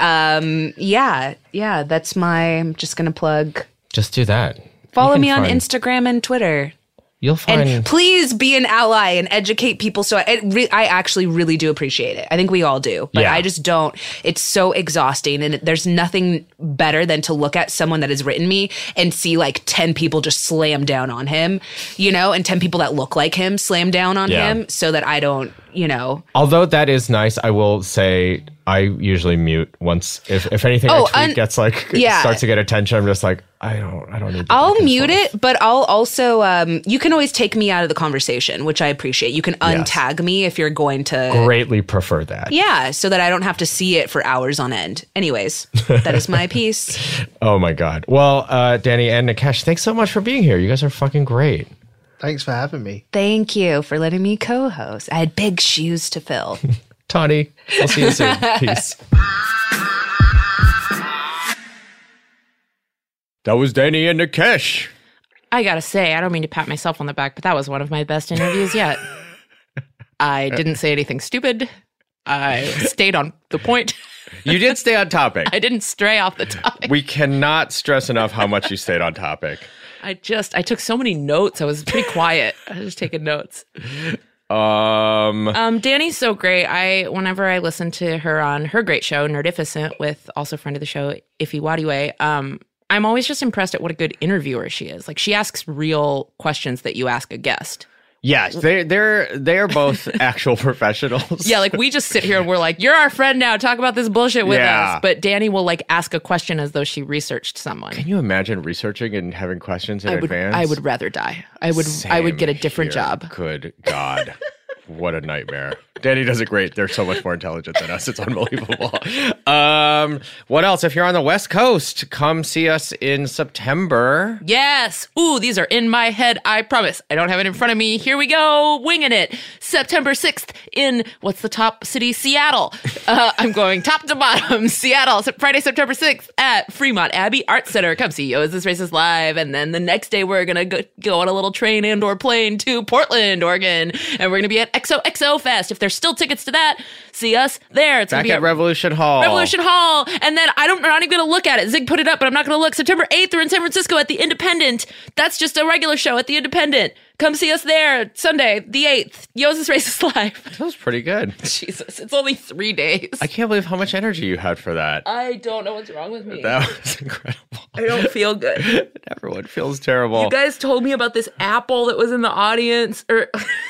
Yeah. I'm just going to plug. Just do that. Follow me on Instagram and Twitter. You'll find. And please be an ally and educate people. So I actually really do appreciate it. I think we all do, but I just don't. It's so exhausting, and there's nothing better than to look at someone that has written me and see like 10 people just slam down on him, and 10 people that look like him slam down on him, so that I don't, Although that is nice, I will say I usually mute once if anything I tweet gets starts to get attention. I'm just like, I don't need to. I'll mute it, but I'll also you can always take me out of the conversation, which I appreciate. You can untag me if you're going to. Greatly prefer that. Yeah, so that I don't have to see it for hours on end. Anyways, that is my piece. Oh my God. Well, Danny and Nikesh, thanks so much for being here. You guys are fucking great. Thanks for having me. Thank you for letting me co-host. I had big shoes to fill. Tawny, we'll see you soon. Peace. That was Danny and Nikesh. I gotta say, I don't mean to pat myself on the back, but that was one of my best interviews yet. I didn't say anything stupid. I stayed on the point. You did stay on topic. I didn't stray off the topic. We cannot stress enough how much you stayed on topic. I took so many notes. I was pretty quiet. I was just taking notes. Danny's so great. Whenever I listen to her on her great show, Nerdificent, with also friend of the show, Ife Wadiwe, I'm always just impressed at what a good interviewer she is. Like, she asks real questions that you ask a guest. Yes, they're both actual professionals. Yeah, like we just sit here and we're like, you're our friend now, talk about this bullshit with us. But Danny will like ask a question as though she researched someone. Can you imagine researching and having questions in advance? I would rather die. I would get a different job. Good God. What a nightmare. Danny does it great. They're so much more intelligent than us. It's unbelievable. What else? If you're on the West Coast, come see us in September. Yes. Ooh, these are in my head. I promise. I don't have it in front of me. Here we go. Winging it. September 6th in, what's the top city? Seattle. I'm going top to bottom. Seattle. Friday, September 6th at Fremont Abbey Art Center. Come see Yo, Is This Racist Live. And then the next day, we're going to go on a little train and or plane to Portland, Oregon. And we're going to be at XOXO Fest. If there's still tickets to that, see us there. It's back at Revolution Hall. And then I'm not even going to look at it. Zig put it up, but I'm not going to look. September 8th, we're in San Francisco at the Independent. That's just a regular show at the Independent. Come see us there Sunday, the 8th. Yo, Is This Racist Live. That was pretty good. Jesus, it's only 3 days. I can't believe how much energy you had for that. I don't know what's wrong with me. That was incredible. I don't feel good. Everyone feels terrible. You guys told me about this apple that was in the audience, or...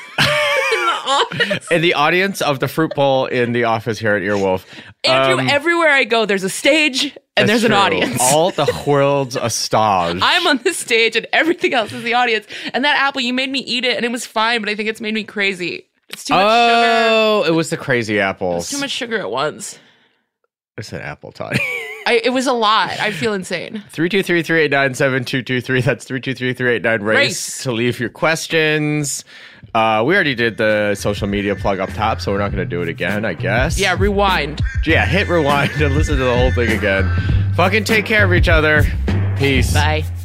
in the audience of the fruit bowl in the office here at Earwolf. Andrew, everywhere I go, there's a stage and there's an audience. All the world's a stage. I'm on the stage and everything else is the audience. And that apple, you made me eat it and it was fine, but I think it's made me crazy. It's too much sugar. Oh, it was the crazy apples. It's too much sugar at once. It's an apple, Toddy. It was a lot. I feel insane. 323-389-7223. That's 323-389-RACE to leave your questions. We already did the social media plug up top, so we're not going to do it again, I guess. Yeah, rewind. Yeah, hit rewind and listen to the whole thing again. Fucking take care of each other. Peace. Bye.